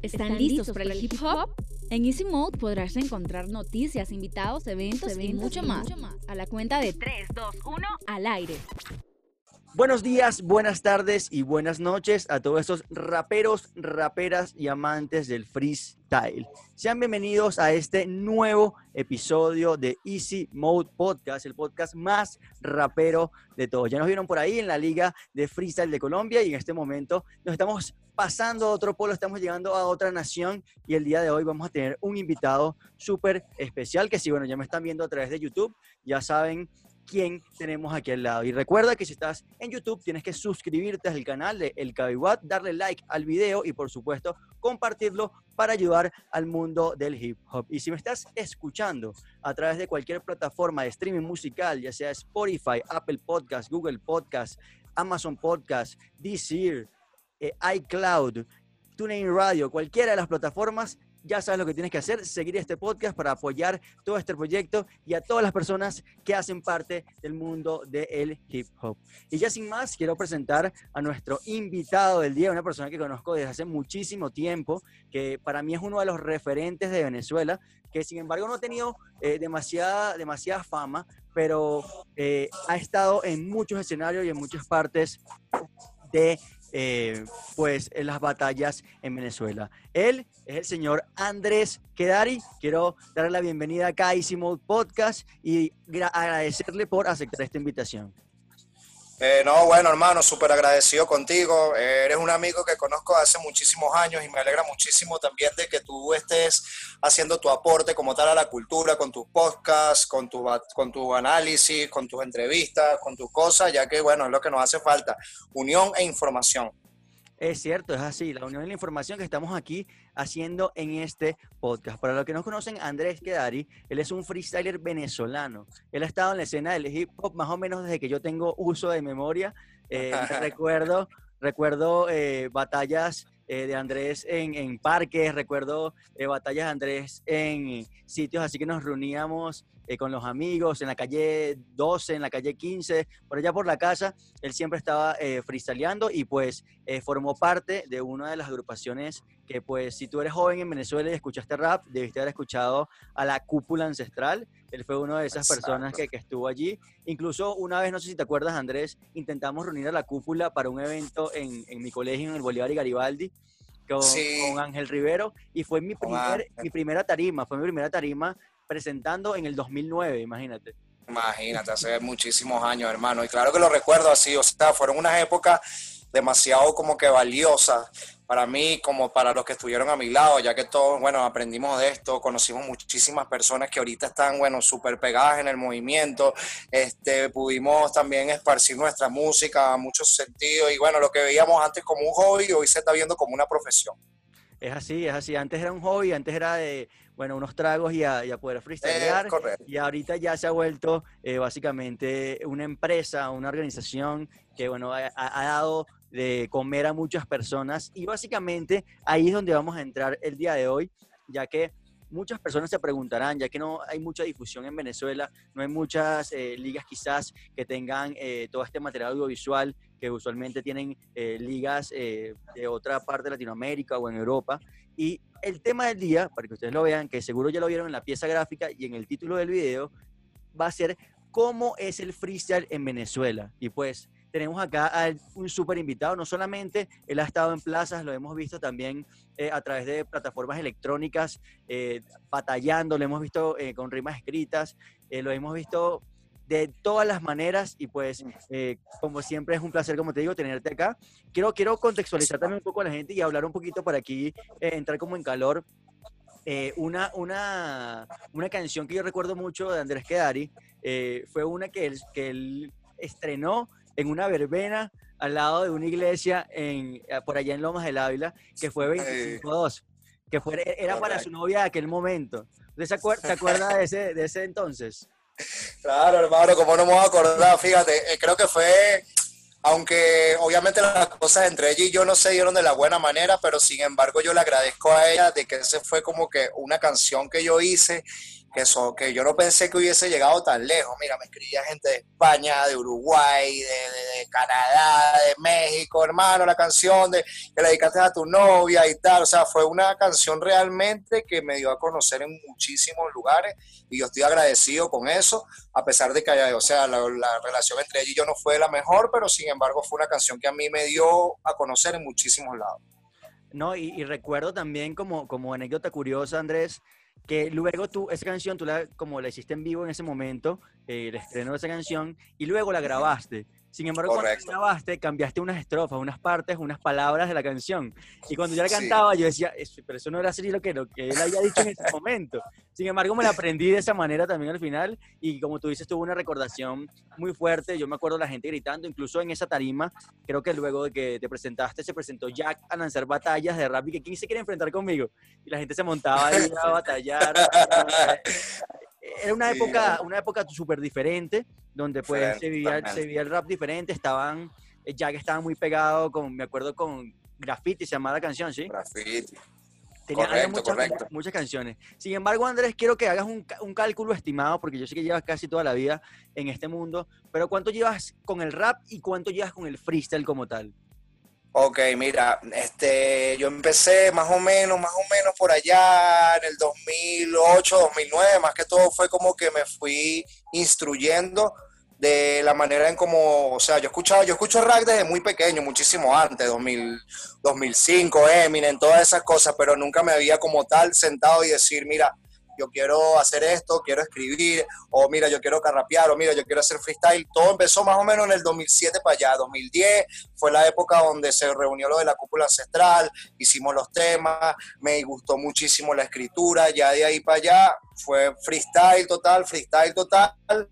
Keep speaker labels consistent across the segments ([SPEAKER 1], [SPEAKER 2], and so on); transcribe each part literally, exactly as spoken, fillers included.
[SPEAKER 1] ¿Están listos para el hip hop? En Easy Mode podrás encontrar noticias, invitados, eventos, eventos y mucho, y más. mucho más. A la cuenta de tres, dos, uno, al aire.
[SPEAKER 2] Buenos días, buenas tardes y buenas noches a todos esos raperos, raperas y amantes del freestyle. Sean bienvenidos a este nuevo episodio de Easy Mode Podcast, el podcast más rapero de todos. Ya nos vieron por ahí en la Liga de Freestyle de Colombia y en este momento nos estamos pasando a otro polo, estamos llegando a otra nación y el día de hoy vamos a tener un invitado súper especial que si, bueno, ya me están viendo a través de YouTube, ya saben quién tenemos aquí al lado. Y recuerda que si estás en YouTube tienes que suscribirte al canal de El Cabiwat, darle like al video y por supuesto compartirlo para ayudar al mundo del hip hop. Y si me estás escuchando a través de cualquier plataforma de streaming musical, ya sea Spotify, Apple Podcast, Google Podcast, Amazon Podcast, Deezer, eh, iCloud, TuneIn Radio, cualquiera de las plataformas, ya sabes lo que tienes que hacer, seguir este podcast para apoyar todo este proyecto y a todas las personas que hacen parte del mundo del hip hop. Y ya sin más, quiero presentar a nuestro invitado del día, una persona que conozco desde hace muchísimo tiempo, que para mí es uno de los referentes de Venezuela, que sin embargo no ha tenido eh, demasiada, demasiada fama, pero eh, ha estado en muchos escenarios y en muchas partes de Eh, pues en las batallas en Venezuela. Él es el señor Andrés Quedari. Quiero darle la bienvenida acá a Easy Mode Podcast y agradecerle por aceptar esta invitación.
[SPEAKER 3] Eh, no, bueno, hermano, súper agradecido contigo. Eh, eres un amigo que conozco hace muchísimos años y me alegra muchísimo también de que tú estés haciendo tu aporte como tal a la cultura, con tus podcasts, con tu, con tu análisis, con tus entrevistas, con tus cosas, ya que, bueno, es lo que nos hace falta, unión e información.
[SPEAKER 2] Es cierto, es así, la unión y la información que estamos aquí haciendo en este podcast. Para los que no conocen, Andrés Quedari, él es un freestyler venezolano. Él ha estado en la escena del hip hop más o menos desde que yo tengo uso de memoria. Eh, recuerdo recuerdo eh, batallas eh, de Andrés en, en parques, recuerdo eh, batallas de Andrés en sitios así que nos reuníamos Eh, con los amigos, en la calle doce, en la calle quince, por allá por la casa, él siempre estaba eh, freestyleando y pues eh, formó parte de una de las agrupaciones que pues si tú eres joven en Venezuela y escuchaste rap, debiste haber escuchado a la Cúpula Ancestral. Él fue una de esas
[SPEAKER 3] Exacto.
[SPEAKER 2] personas que, que estuvo allí. Incluso una vez, no sé si te acuerdas, Andrés, intentamos reunir a la Cúpula para un evento en, en mi colegio, en el Bolívar y Garibaldi, con,
[SPEAKER 3] Sí.
[SPEAKER 2] con Ángel Rivero, y fue mi,
[SPEAKER 3] Con
[SPEAKER 2] primer,
[SPEAKER 3] Ángel.
[SPEAKER 2] mi primera tarima, fue mi primera tarima presentando en el dos mil nueve, imagínate.
[SPEAKER 3] Imagínate, hace muchísimos años, hermano. Y claro que lo recuerdo así, o sea, fueron unas épocas demasiado como que valiosas para mí, como para los que estuvieron a mi lado, ya que todos, bueno, aprendimos de esto, conocimos muchísimas personas que ahorita están, bueno, súper pegadas en el movimiento, este, pudimos también esparcir nuestra música a muchos sentidos y bueno, lo que veíamos antes como un hobby, hoy se está viendo como una profesión.
[SPEAKER 2] Es así, es así. Antes era un hobby, antes era de, bueno, unos tragos y a, y a poder freestylear.
[SPEAKER 3] Eh, correcto.
[SPEAKER 2] Y ahorita ya se ha vuelto eh, básicamente una empresa, una organización que, bueno, ha, ha dado de comer a muchas personas. Y básicamente ahí es donde vamos a entrar el día de hoy, ya que muchas personas se preguntarán, ya que no hay mucha difusión en Venezuela, no hay muchas eh, ligas quizás que tengan eh, todo este material audiovisual, que usualmente tienen eh, ligas eh, de otra parte de Latinoamérica o en Europa. Y el tema del día, para que ustedes lo vean, que seguro ya lo vieron en la pieza gráfica y en el título del video, va a ser ¿cómo es el freestyle en Venezuela? Y pues tenemos acá a un súper invitado, no solamente él ha estado en plazas, lo hemos visto también eh, a través de plataformas electrónicas, eh, batallando, lo hemos visto eh, con rimas escritas, eh, lo hemos visto de todas las maneras y pues eh, como siempre es un placer, como te digo, tenerte acá. Quiero, quiero contextualizar también un poco a la gente y hablar un poquito para aquí, eh, entrar como en calor. Eh, una, una, una canción que yo recuerdo mucho de Andrés Quedari eh, fue una que él, que él estrenó en una verbena al lado de una iglesia en, por allá en Lomas del Ávila, que fue veinticinco dos, que fue, era para su novia de aquel momento. ¿Usted se acuerda, se acuerda de, ese, de ese entonces?
[SPEAKER 3] Claro, hermano, como no me voy a acordar, fíjate, eh, creo que fue, aunque obviamente las cosas entre ella y yo no se dieron de la buena manera, pero sin embargo yo le agradezco a ella de que ese fue como que una canción que yo hice que, so, que yo no pensé que hubiese llegado tan lejos. Mira, me escribía gente de España, de Uruguay, de, de, de Canadá, de México, hermano, la canción de que le dedicaste a tu novia y tal. O sea, fue una canción realmente que me dio a conocer en muchísimos lugares y yo estoy agradecido con eso, a pesar de que, o sea, la, la relación entre ella y yo no fue la mejor, pero sin embargo fue una canción que a mí me dio a conocer en muchísimos lados.
[SPEAKER 2] No, y, y recuerdo también como, como anécdota curiosa, Andrés, que luego tú, esa canción, tú la, como la hiciste en vivo en ese momento, eh, el estreno de esa canción, y luego la grabaste. Sin embargo,
[SPEAKER 3] Correcto.
[SPEAKER 2] Cuando la grabaste, cambiaste unas estrofas, unas partes, unas palabras de la canción. Y cuando yo la
[SPEAKER 3] Sí.
[SPEAKER 2] cantaba, yo decía, pero eso no era así lo que, lo que él había dicho en ese momento. Sin embargo, me la aprendí de esa manera también al final. Y como tú dices, tuvo una recordación muy fuerte. Yo me acuerdo de la gente gritando, incluso en esa tarima, creo que luego de que te presentaste, se presentó Jack a lanzar batallas de rap y que ¿quién se quiere enfrentar conmigo? Y la gente se montaba ahí a batallar. Era una
[SPEAKER 3] Sí,
[SPEAKER 2] época,
[SPEAKER 3] ¿no?
[SPEAKER 2] una época súper diferente, donde pues
[SPEAKER 3] Diferente,
[SPEAKER 2] se vivía,
[SPEAKER 3] totalmente.
[SPEAKER 2] se vivía el rap diferente, estaban, Jack estaba muy pegado con, me acuerdo con Graffiti, se llamaba la canción, ¿sí?
[SPEAKER 3] Graffiti.
[SPEAKER 2] Tenía, había
[SPEAKER 3] Correcto,
[SPEAKER 2] muchas,
[SPEAKER 3] correcto.
[SPEAKER 2] muchas canciones. Sin embargo, Andrés, quiero que hagas un, ca- un cálculo estimado, porque yo sé que llevas casi toda la vida en este mundo, pero ¿cuánto llevas con el rap y cuánto llevas con el freestyle como tal?
[SPEAKER 3] Ok, mira, este, yo empecé más o menos, más o menos por allá en el dos mil ocho, dos mil nueve, más que todo fue como que me fui instruyendo de la manera en como, o sea, yo escuchaba, yo escucho rap desde muy pequeño, muchísimo antes, dos mil, dos mil cinco, Eminem, todas esas cosas, pero nunca me había como tal sentado y decir, mira, yo quiero hacer esto, quiero escribir, o mira, yo quiero carrapear, o mira, yo quiero hacer freestyle. Todo empezó más o menos en el dos mil siete para allá, dos mil diez, fue la época donde se reunió lo de la cúpula ancestral, hicimos los temas, me gustó muchísimo la escritura, ya de ahí para allá fue freestyle total, freestyle total.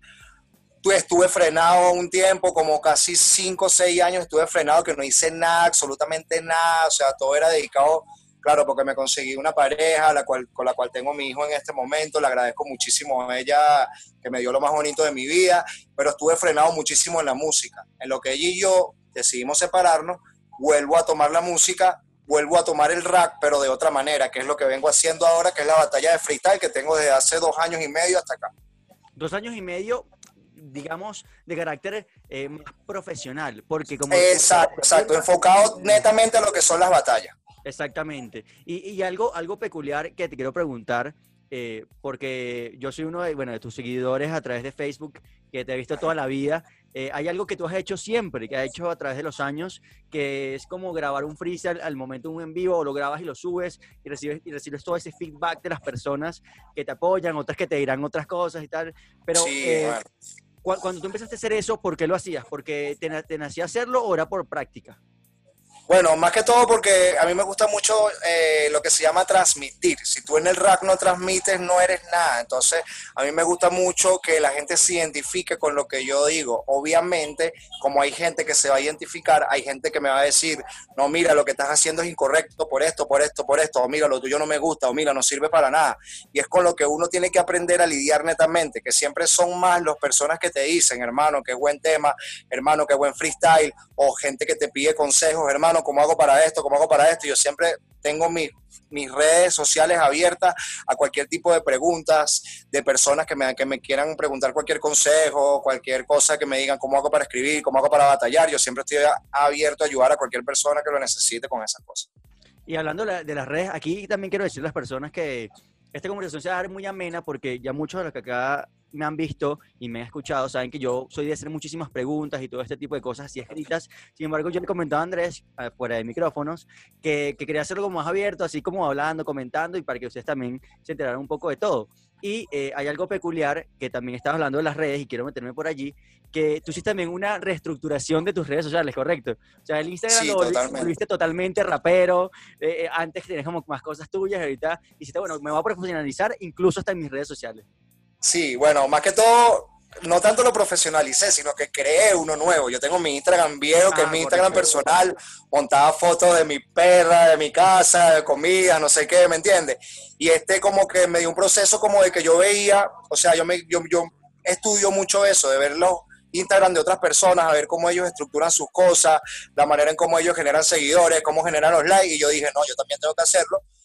[SPEAKER 3] Estuve frenado un tiempo, como casi cinco o seis años estuve frenado, que no hice nada, absolutamente nada, o sea, todo era dedicado. Claro, porque me conseguí una pareja la cual, con la cual tengo mi hijo en este momento, le agradezco muchísimo a ella, que me dio lo más bonito de mi vida, pero estuve frenado muchísimo en la música. En lo que ella y yo decidimos separarnos, vuelvo a tomar la música, vuelvo a tomar el rap, pero de otra manera, que es lo que vengo haciendo ahora, que es la batalla de freestyle que tengo desde hace dos años y medio hasta acá.
[SPEAKER 2] Dos años y medio, digamos, de carácter eh, más profesional, porque como...
[SPEAKER 3] Exacto, exacto, enfocado netamente a lo que son las batallas.
[SPEAKER 2] Exactamente. Y, y algo, algo peculiar que te quiero preguntar, eh, porque yo soy uno de, bueno, de tus seguidores a través de Facebook, que te he visto toda la vida. Eh, hay algo que tú has hecho siempre, que has hecho a través de los años, que es como grabar un freestyle al momento de un en vivo, o lo grabas y lo subes y recibes, y recibes todo ese feedback de las personas que te apoyan, otras que te dirán otras cosas y tal. Pero
[SPEAKER 3] Sí,
[SPEAKER 2] eh,
[SPEAKER 3] bueno.
[SPEAKER 2] cu- cuando tú empezaste a hacer eso, ¿por qué lo hacías? ¿Porque te, na- te nacía hacerlo o era por práctica?
[SPEAKER 3] Bueno, más que todo porque a mí me gusta mucho eh, lo que se llama transmitir. Si tú en el rap no transmites, no eres nada. Entonces, a mí me gusta mucho que la gente se identifique con lo que yo digo. Obviamente, como hay gente que se va a identificar, hay gente que me va a decir, no, mira, lo que estás haciendo es incorrecto por esto, por esto, por esto, o mira, lo tuyo no me gusta, o mira, no sirve para nada. Y es con lo que uno tiene que aprender a lidiar netamente, que siempre son más las personas que te dicen, hermano, qué buen tema, hermano, qué buen freestyle, o gente que te pide consejos, hermano, ¿cómo hago para esto? ¿Cómo hago para esto? Yo siempre tengo mis, mis redes sociales abiertas a cualquier tipo de preguntas, de personas que me, que me quieran preguntar cualquier consejo, cualquier cosa que me digan cómo hago para escribir, cómo hago para batallar. Yo siempre estoy abierto a ayudar a cualquier persona que lo necesite con esas cosas.
[SPEAKER 2] Y hablando de, la- de las redes, aquí también quiero decir a las personas que esta conversación se va a dar muy amena porque ya muchos de los que acá me han visto y me han escuchado saben que yo soy de hacer muchísimas preguntas y todo este tipo de cosas así escritas. Sin embargo, yo le comentaba a Andrés, eh, fuera de micrófonos, que, que quería hacerlo como más abierto, así como hablando, comentando y para que ustedes también se enteraran un poco de todo. Y eh, hay algo peculiar que también estás hablando de las redes y quiero meterme por allí, que tú hiciste también una reestructuración de tus redes sociales, ¿correcto? O sea, el Instagram
[SPEAKER 3] Sí,
[SPEAKER 2] lo volviste,
[SPEAKER 3] totalmente.
[SPEAKER 2] volviste totalmente rapero, eh, eh, antes tenías como más cosas tuyas, ahorita hiciste, bueno, me voy a profesionalizar incluso hasta en mis redes sociales.
[SPEAKER 3] Sí, bueno, más que todo, no tanto lo profesionalicé, sino que creé uno nuevo. Yo tengo mi Instagram viejo, que
[SPEAKER 2] Ah,
[SPEAKER 3] es mi Instagram
[SPEAKER 2] correcto.
[SPEAKER 3] personal, montaba fotos de mi perra, de mi casa, de comida, no sé qué, ¿me entiendes? Y este como que me dio un proceso como de que yo veía, o sea, yo, me, yo, yo estudio mucho eso, de ver los Instagram de otras personas, a ver cómo ellos estructuran sus cosas, la manera en cómo ellos generan seguidores, cómo generan los likes, y yo dije, no, yo también tengo que hacerlo,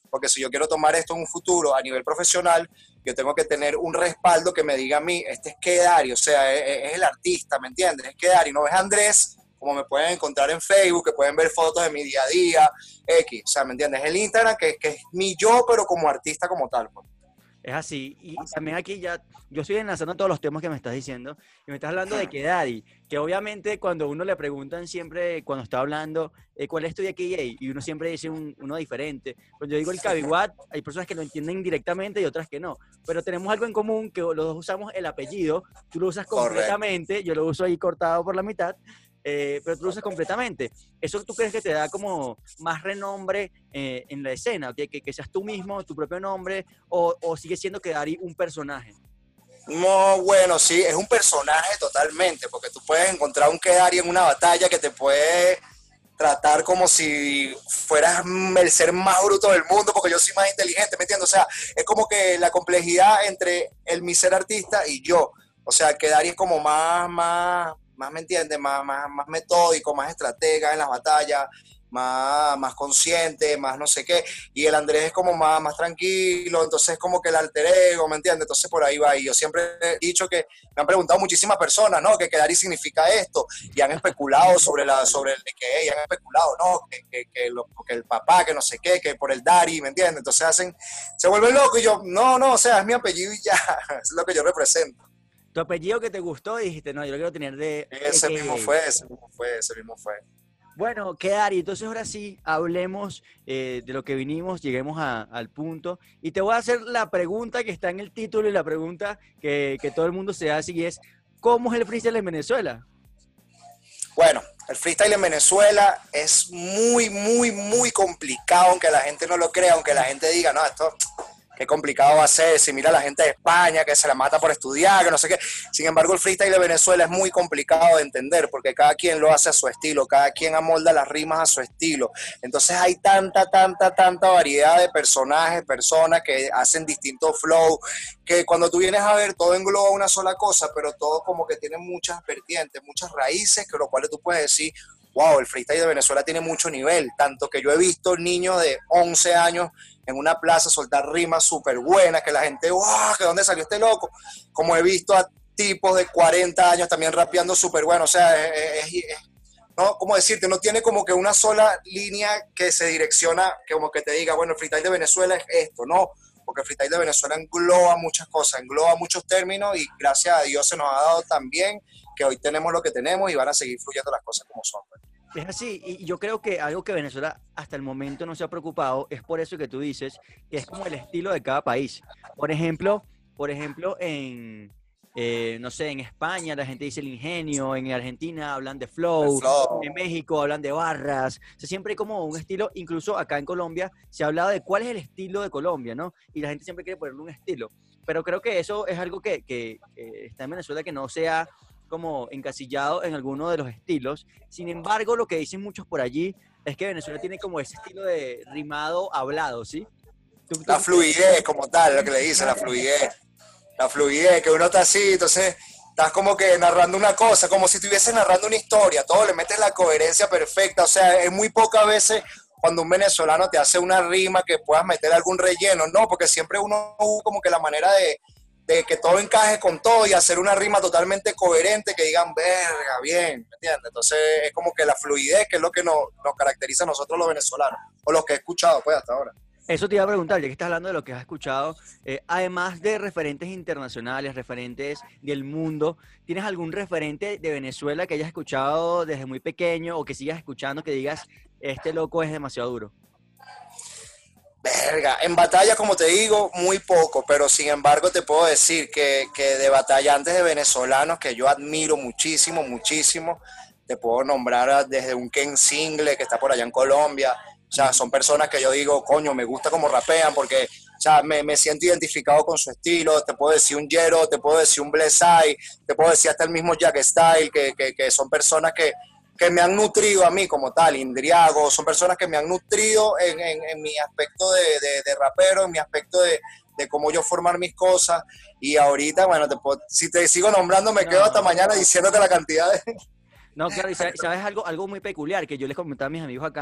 [SPEAKER 3] porque si yo quiero tomar esto en un futuro a nivel profesional, yo tengo que tener un respaldo que me diga a mí, este es Kedari, o sea, es, es el artista, ¿me entiendes? Es Kedari, no es Andrés, como me pueden encontrar en Facebook, que pueden ver fotos de mi día a día, X, o sea, ¿me entiendes? Es el Instagram que, que es mi yo, pero como artista como tal, pues.
[SPEAKER 2] Es así, y también aquí ya, yo estoy enlazando todos los temas que me estás diciendo, y me estás hablando de Kedari, que obviamente cuando uno le preguntan siempre, cuando está hablando, eh, ¿cuál es tu D J? Y uno siempre dice un, uno diferente. Cuando yo digo el Cabiwat, hay personas que lo entienden directamente y otras que no, pero tenemos algo en común, que los dos usamos el apellido, tú lo usas completamente, correcto. Yo lo uso ahí cortado por la mitad, Eh, pero tú lo usas completamente. ¿Eso tú crees que te da como más renombre eh, en la escena? ¿Okay? Que, que seas tú mismo, tu propio nombre, o, o sigue siendo Kedari un personaje?
[SPEAKER 3] No, bueno, sí, es un personaje totalmente, porque tú puedes encontrar un Kedari en una batalla que te puede tratar como si fueras el ser más bruto del mundo, porque yo soy más inteligente, ¿me entiendes? O sea, es como que la complejidad entre el mi ser artista y yo. O sea, Kedari es como más, más, más, ¿me entiendes? Más, más, más metódico, más estratega en las batallas, más, más consciente, más no sé qué. Y el Andrés es como más, más tranquilo, entonces es como que el alter ego, ¿me entiendes? Entonces por ahí va. Y yo siempre he dicho que me han preguntado muchísimas personas, ¿no? Que Kedari significa esto. Y han especulado sobre, la, sobre el de que, y han especulado, ¿no? Que, que, que, lo, que el papá, que no sé qué, que por el Dari, ¿me entiendes? Entonces hacen, se vuelven locos y yo, no, no, o sea, es mi apellido y ya, es lo que yo represento.
[SPEAKER 2] Tu apellido que te gustó y dijiste, no, yo lo quiero tener de...
[SPEAKER 3] Ese
[SPEAKER 2] de
[SPEAKER 3] mismo fue, ese mismo fue, ese mismo fue.
[SPEAKER 2] Bueno, Kedari, entonces ahora sí, hablemos eh, de lo que vinimos, lleguemos a, al punto. Y te voy a hacer la pregunta que está en el título y la pregunta que, que todo el mundo se hace y es, ¿cómo es el freestyle en Venezuela?
[SPEAKER 3] Bueno, el freestyle en Venezuela es muy, muy, muy complicado, aunque la gente no lo crea, aunque la gente diga, no, esto... qué complicado va a ser, si mira a la gente de España que se la mata por estudiar, que no sé qué. Sin embargo, el freestyle de Venezuela es muy complicado de entender porque cada quien lo hace a su estilo, cada quien amolda las rimas a su estilo. Entonces hay tanta, tanta, tanta variedad de personajes, personas que hacen distintos flow, que cuando tú vienes a ver todo engloba una sola cosa, pero todo como que tiene muchas vertientes, muchas raíces, que lo cual tú puedes decir, wow, el freestyle de Venezuela tiene mucho nivel, tanto que yo he visto niños de once años en una plaza soltar rimas súper buenas, que la gente, wow, ¿de dónde salió este loco? Como he visto a tipos de cuarenta años también rapeando súper bueno, o sea, es, es, es, no, ¿cómo decirte? No tiene como que una sola línea que se direcciona, que como que te diga, bueno, el freestyle de Venezuela es esto, no, porque el freestyle de Venezuela engloba muchas cosas, engloba muchos términos y gracias a Dios se nos ha dado tan bien que hoy tenemos lo que tenemos y van a seguir fluyendo las cosas como son. Pues.
[SPEAKER 2] Es así, y yo creo que algo que Venezuela hasta el momento no se ha preocupado es por eso que tú dices, que es como el estilo de cada país. Por ejemplo, por ejemplo en, eh, no sé, en España la gente dice el ingenio, en Argentina hablan de flow, flow. En México hablan de barras, o sea, siempre hay como un estilo, incluso acá en Colombia se ha hablado de cuál es el estilo de Colombia, ¿no? Y la gente siempre quiere ponerle un estilo, pero creo que eso es algo que, que, que está en Venezuela que no sea como encasillado en alguno de los estilos. Sin embargo, lo que dicen muchos por allí es que Venezuela tiene como ese estilo de rimado hablado, ¿sí? ¿Tú, tú
[SPEAKER 3] la fluidez como tal, lo que le dicen, la fluidez. La fluidez, que uno está así, entonces estás como que narrando una cosa, como si estuviese narrando una historia, todo le metes la coherencia perfecta, o sea, es muy pocas veces cuando un venezolano te hace una rima que puedas meter algún relleno, no, porque siempre uno como que la manera de de que todo encaje con todo y hacer una rima totalmente coherente, que digan, verga, bien, ¿me entiendes? Entonces es como que la fluidez, que es lo que nos, nos caracteriza a nosotros los venezolanos, o los que he escuchado pues hasta ahora.
[SPEAKER 2] Eso te iba a preguntar, ya que estás hablando de lo que has escuchado, eh, además de referentes internacionales, referentes del mundo, ¿tienes algún referente de Venezuela que hayas escuchado desde muy pequeño o que sigas escuchando que digas, este loco es demasiado duro?
[SPEAKER 3] Verga, en batalla, como te digo, muy poco, pero sin embargo te puedo decir que, que de batallantes de venezolanos que yo admiro muchísimo, muchísimo, te puedo nombrar desde un Ken Single que está por allá en Colombia, o sea, son personas que yo digo, coño, me gusta cómo rapean porque, o sea, me, me siento identificado con su estilo, te puedo decir un Jero, te puedo decir un Blessai, te puedo decir hasta el mismo Jack Style, que, que, que son personas que que me han nutrido a mí como tal, Indriago, son personas que me han nutrido en, en, en mi aspecto de, de, de rapero, en mi aspecto de, de cómo yo formar mis cosas, y ahorita, bueno, te puedo, si te sigo nombrando me no, quedo hasta mañana diciéndote la cantidad de...
[SPEAKER 2] No, claro, y sabes, sabes algo, algo muy peculiar que yo les comentaba a mis amigos acá,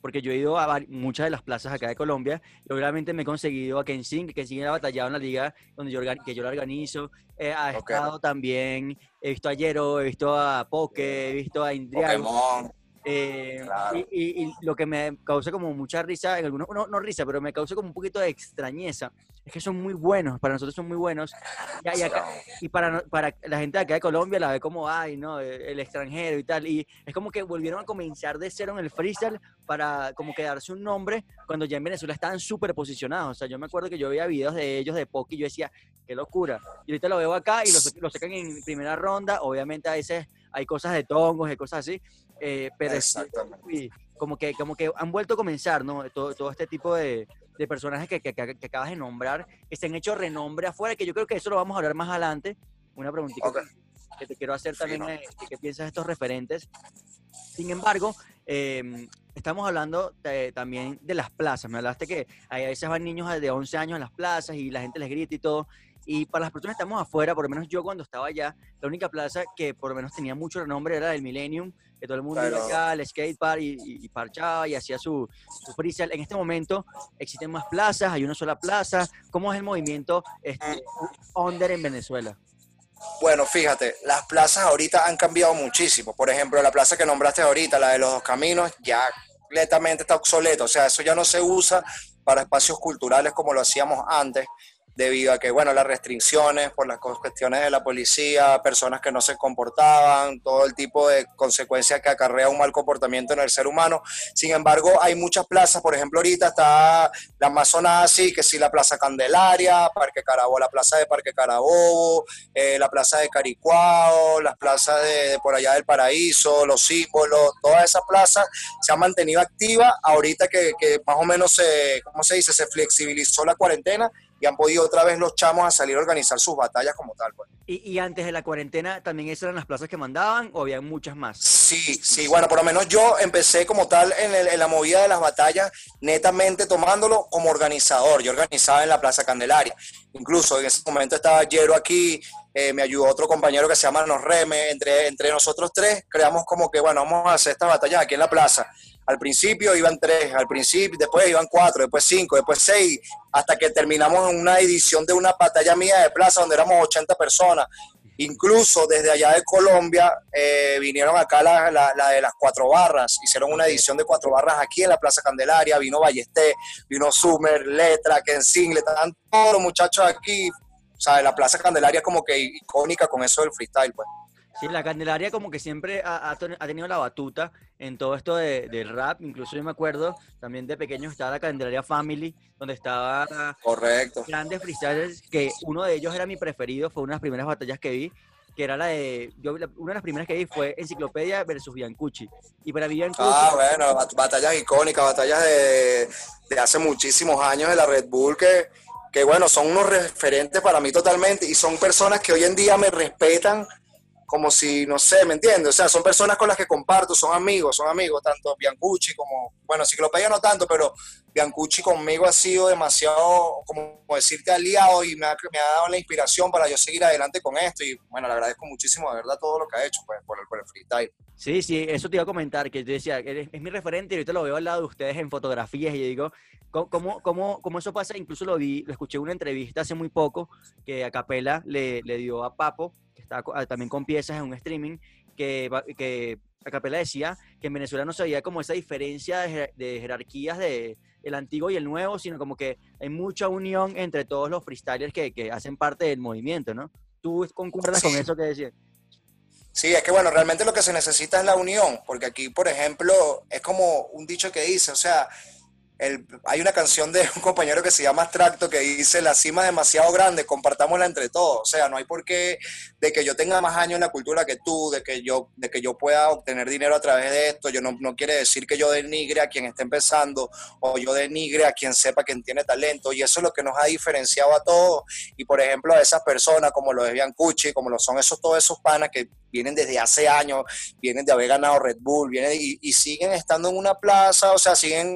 [SPEAKER 2] porque yo he ido a muchas de las plazas acá de Colombia, y obviamente me he conseguido a Kensing, que Kensing ha batallado en la liga donde yo, que yo la organizo, eh, ha okay. estado también, he visto a Yero, he visto a Poke, he visto a Indriago.
[SPEAKER 3] Pokémon.
[SPEAKER 2] Eh,
[SPEAKER 3] claro.
[SPEAKER 2] y, y, y lo que me causa como mucha risa, en algunos, no, no risa, pero me causa como un poquito de extrañeza, es que son muy buenos, para nosotros son muy buenos, y, y, acá, y para, para la gente de acá de Colombia la ve como, ay, no, el extranjero y tal, y es como que volvieron a comenzar de cero en el freestyle para como que darse un nombre, cuando ya en Venezuela estaban súper posicionados. O sea, yo me acuerdo que yo veía videos de ellos de Poki y yo decía, qué locura, y ahorita lo veo acá y lo, lo sacan en primera ronda, obviamente a veces hay cosas de tongos y cosas así, eh, pero es, como, que, como que han vuelto a comenzar, ¿no? Todo, todo este tipo de, de personajes que, que, que acabas de nombrar, que se han hecho renombre afuera, que yo creo que eso lo vamos a hablar más adelante. Una preguntita okay. que, que te quiero hacer también, sí, no. eh, ¿qué piensas de estos referentes? Sin embargo, eh, estamos hablando de, también de las plazas. Me hablaste que a veces van niños de once años en las plazas y la gente les grita y todo. Y para las personas que estamos afuera, por lo menos yo cuando estaba allá, la única plaza que por lo menos tenía mucho renombre era el Millennium, que todo el mundo claro. iba allá al skatepark y, y, y parchaba y hacía su, su freestyle. En este momento existen más plazas, hay una sola plaza. ¿Cómo es el movimiento este, under en Venezuela?
[SPEAKER 3] Bueno, fíjate, las plazas ahorita han cambiado muchísimo. Por ejemplo, la plaza que nombraste ahorita, la de los Dos Caminos, ya completamente está obsoleta. O sea, eso ya no se usa para espacios culturales como lo hacíamos antes, debido a que, bueno, las restricciones por las cuestiones de la policía, personas que no se comportaban, todo el tipo de consecuencias que acarrea un mal comportamiento en el ser humano. Sin embargo, hay muchas plazas, por ejemplo, ahorita está la más sonada así, que sí, la Plaza Candelaria, Parque Carabobo, la Plaza de Parque Carabobo, eh, la Plaza de Caricuao, las plazas de, de por allá del Paraíso, Los Símbolos, todas esas plazas se han mantenido activas ahorita que, que más o menos se, ¿cómo se dice? Se flexibilizó la cuarentena y han podido otra vez los chamos a salir a organizar sus batallas como tal. Pues.
[SPEAKER 2] ¿Y, y antes de la cuarentena también esas eran las plazas que mandaban o había muchas más?
[SPEAKER 3] Sí, sí, bueno, por lo menos yo empecé como tal en, el, en la movida de las batallas, netamente tomándolo como organizador. Yo organizaba en la Plaza Candelaria. Incluso en ese momento estaba Yero aquí, eh, me ayudó otro compañero que se llama Nos Reme. Entre, entre nosotros tres creamos como que, bueno, vamos a hacer estas batallas aquí en la plaza. Al principio iban tres, al principio, después iban cuatro, después cinco, después seis, hasta que terminamos en una edición de una batalla mía de plaza donde éramos ochenta personas. Incluso desde allá de Colombia eh, vinieron acá la, la, la de las cuatro barras, hicieron una edición de cuatro barras aquí en la Plaza Candelaria, vino Ballesté, vino Sumer, Letra, Kensing, le están todos los muchachos aquí. O sea, la Plaza Candelaria es como que icónica con eso del freestyle, pues.
[SPEAKER 2] Sí, la Candelaria como que siempre ha, ha tenido la batuta en todo esto de, del rap. Incluso yo me acuerdo también de pequeño estaba la Candelaria Family, donde estaba
[SPEAKER 3] correcto
[SPEAKER 2] grandes freestylers, que uno de ellos era mi preferido, fue una de las primeras batallas que vi, que era la de, yo, una de las primeras que vi fue Enciclopedia versus Biancucci. Y para mí Biancucci...
[SPEAKER 3] Ah, bueno, batallas icónicas, batallas de, de hace muchísimos años de la Red Bull que, que, bueno, son unos referentes para mí totalmente y son personas que hoy en día me respetan como si, no sé, ¿me entiendes? O sea, son personas con las que comparto, son amigos, son amigos, tanto Biancucci como, bueno, Enciclopedia no tanto, pero Biancucci conmigo ha sido demasiado, como decirte, aliado y me ha, me ha dado la inspiración para yo seguir adelante con esto y, bueno, le agradezco muchísimo, de verdad, todo lo que ha hecho, pues, por el, por el freestyle.
[SPEAKER 2] Sí, sí, eso te iba a comentar, que te decía, es, es mi referente y ahorita lo veo al lado de ustedes en fotografías y yo digo, ¿cómo, cómo, cómo eso pasa? Incluso lo vi, lo escuché en una entrevista hace muy poco que Acapela le, le dio a Papo, que estaba también con piezas en un streaming, que, que Acapela decía que en Venezuela no se veía como esa diferencia de, de jerarquías de el antiguo y el nuevo, sino como que hay mucha unión entre todos los freestylers que, que hacen parte del movimiento, ¿no? ¿Tú concuerdas sí. con eso que decía?
[SPEAKER 3] Sí, es que bueno, realmente lo que se necesita es la unión, porque aquí, por ejemplo, es como un dicho que dice, o sea, el, hay una canción de un compañero que se llama Abstracto que dice, la cima es demasiado grande, compartámosla entre todos, o sea, no hay por qué de que yo tenga más años en la cultura que tú, de que yo, de que yo pueda obtener dinero a través de esto, yo no, no quiere decir que yo denigre a quien esté empezando, o yo denigre a quien sepa quien tiene talento, y eso es lo que nos ha diferenciado a todos, y por ejemplo a esas personas como lo es Biancucci, como lo son esos, todos esos panas que vienen desde hace años, vienen de haber ganado Red Bull, vienen y, y siguen estando en una plaza, o sea, siguen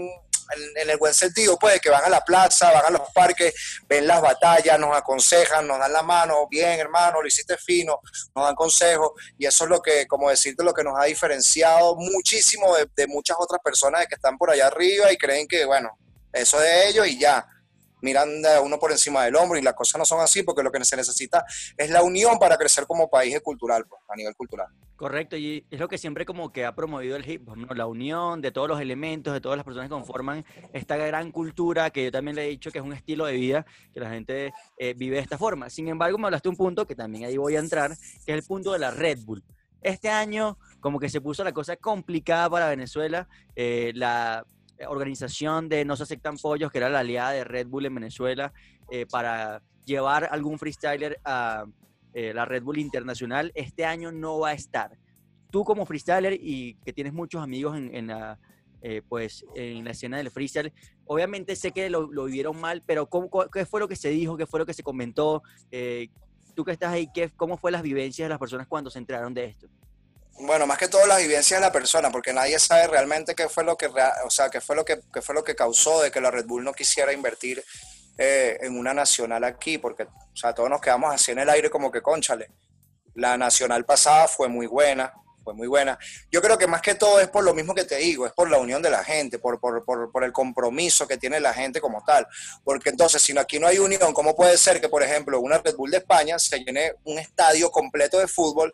[SPEAKER 3] en, en el buen sentido, pues, que van a la plaza, van a los parques, ven las batallas, nos aconsejan, nos dan la mano, bien, hermano, lo hiciste fino, nos dan consejos, y eso es lo que, como decirte, lo que nos ha diferenciado muchísimo de, de muchas otras personas que están por allá arriba y creen que, bueno, eso es de ellos y ya. Miran a uno por encima del hombro y las cosas no son así porque lo que se necesita es la unión para crecer como país cultural, pues, a nivel cultural.
[SPEAKER 2] Correcto, y es lo que siempre como que ha promovido el hip hop, ¿no? La unión de todos los elementos, de todas las personas que conforman esta gran cultura, que yo también le he dicho que es un estilo de vida, que la gente eh, vive de esta forma. Sin embargo, me hablaste de un punto que también ahí voy a entrar, que es el punto de la Red Bull. Este año como que se puso la cosa complicada para Venezuela, eh, la organización de No Se Aceptan Pollos, que era la aliada de Red Bull en Venezuela, eh, para llevar algún freestyler a eh, la Red Bull Internacional, este año no va a estar. Tú como freestyler y que tienes muchos amigos en, en, la, eh, pues, en la escena del freestyle, obviamente sé que lo, lo vivieron mal, pero ¿cómo, ¿qué fue lo que se dijo? ¿Qué fue lo que se comentó? Eh, tú que estás ahí, ¿qué, ¿cómo fue las vivencias de las personas cuando se enteraron de esto?
[SPEAKER 3] Bueno, más que todo las vivencias de la persona, porque nadie sabe realmente qué fue lo que, o sea, qué fue lo que, qué fue lo que causó de que la Red Bull no quisiera invertir eh, en una nacional aquí, porque, o sea, todos nos quedamos así en el aire como que, cónchale, la nacional pasada fue muy buena, fue muy buena. Yo creo que más que todo es por lo mismo que te digo, es por la unión de la gente, por, por, por, por el compromiso que tiene la gente como tal, porque entonces, si no, aquí no hay unión, ¿cómo puede ser que, por ejemplo, una Red Bull de España se llene un estadio completo de fútbol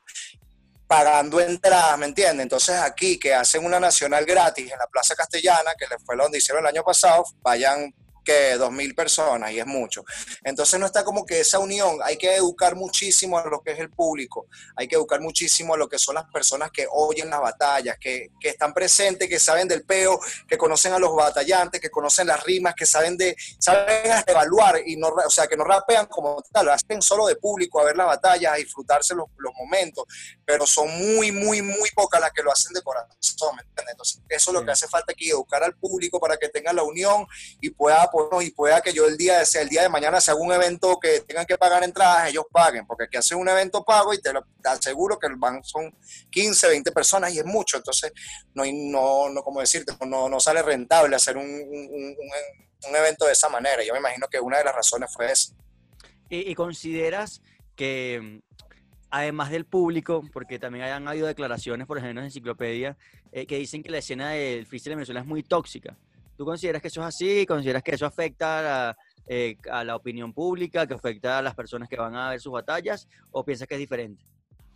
[SPEAKER 3] pagando entradas, ¿me entiendes? Entonces aquí que hacen una nacional gratis en la Plaza Castellana, que fue donde hicieron el año pasado, vayan que dos mil personas y es mucho. Entonces no está como que esa unión, hay que educar muchísimo a lo que es el público, hay que educar muchísimo a lo que son las personas que oyen las batallas, que, que están presentes, que saben del peo, que conocen a los batallantes, que conocen las rimas, que saben de, saben evaluar y no, o sea, que no rapean como tal, hacen solo de público a ver las batallas, a disfrutarse los, los momentos, pero son muy, muy, muy pocas las que lo hacen de corazón, ¿me entiendes? Entonces eso es lo que hace falta aquí, educar al público para que tenga la unión y pueda y pueda que yo el día, de, el día de mañana si hago un evento que tengan que pagar entradas, ellos paguen, porque aquí hacen un evento pago y te, lo, te aseguro que van, son quince, veinte personas y es mucho, entonces no, no, no como decirte, no, no sale rentable hacer un, un, un, un evento de esa manera. Yo me imagino que una de las razones fue esa.
[SPEAKER 2] ¿Y, y consideras que además del público, porque también han habido declaraciones, por ejemplo en Enciclopedia, eh, que dicen que la escena del freestyle en Venezuela es muy tóxica? ¿Tú consideras que eso es así? ¿Consideras que eso afecta a la, eh, a la opinión pública, que afecta a las personas que van a ver sus batallas? ¿O piensas que es diferente?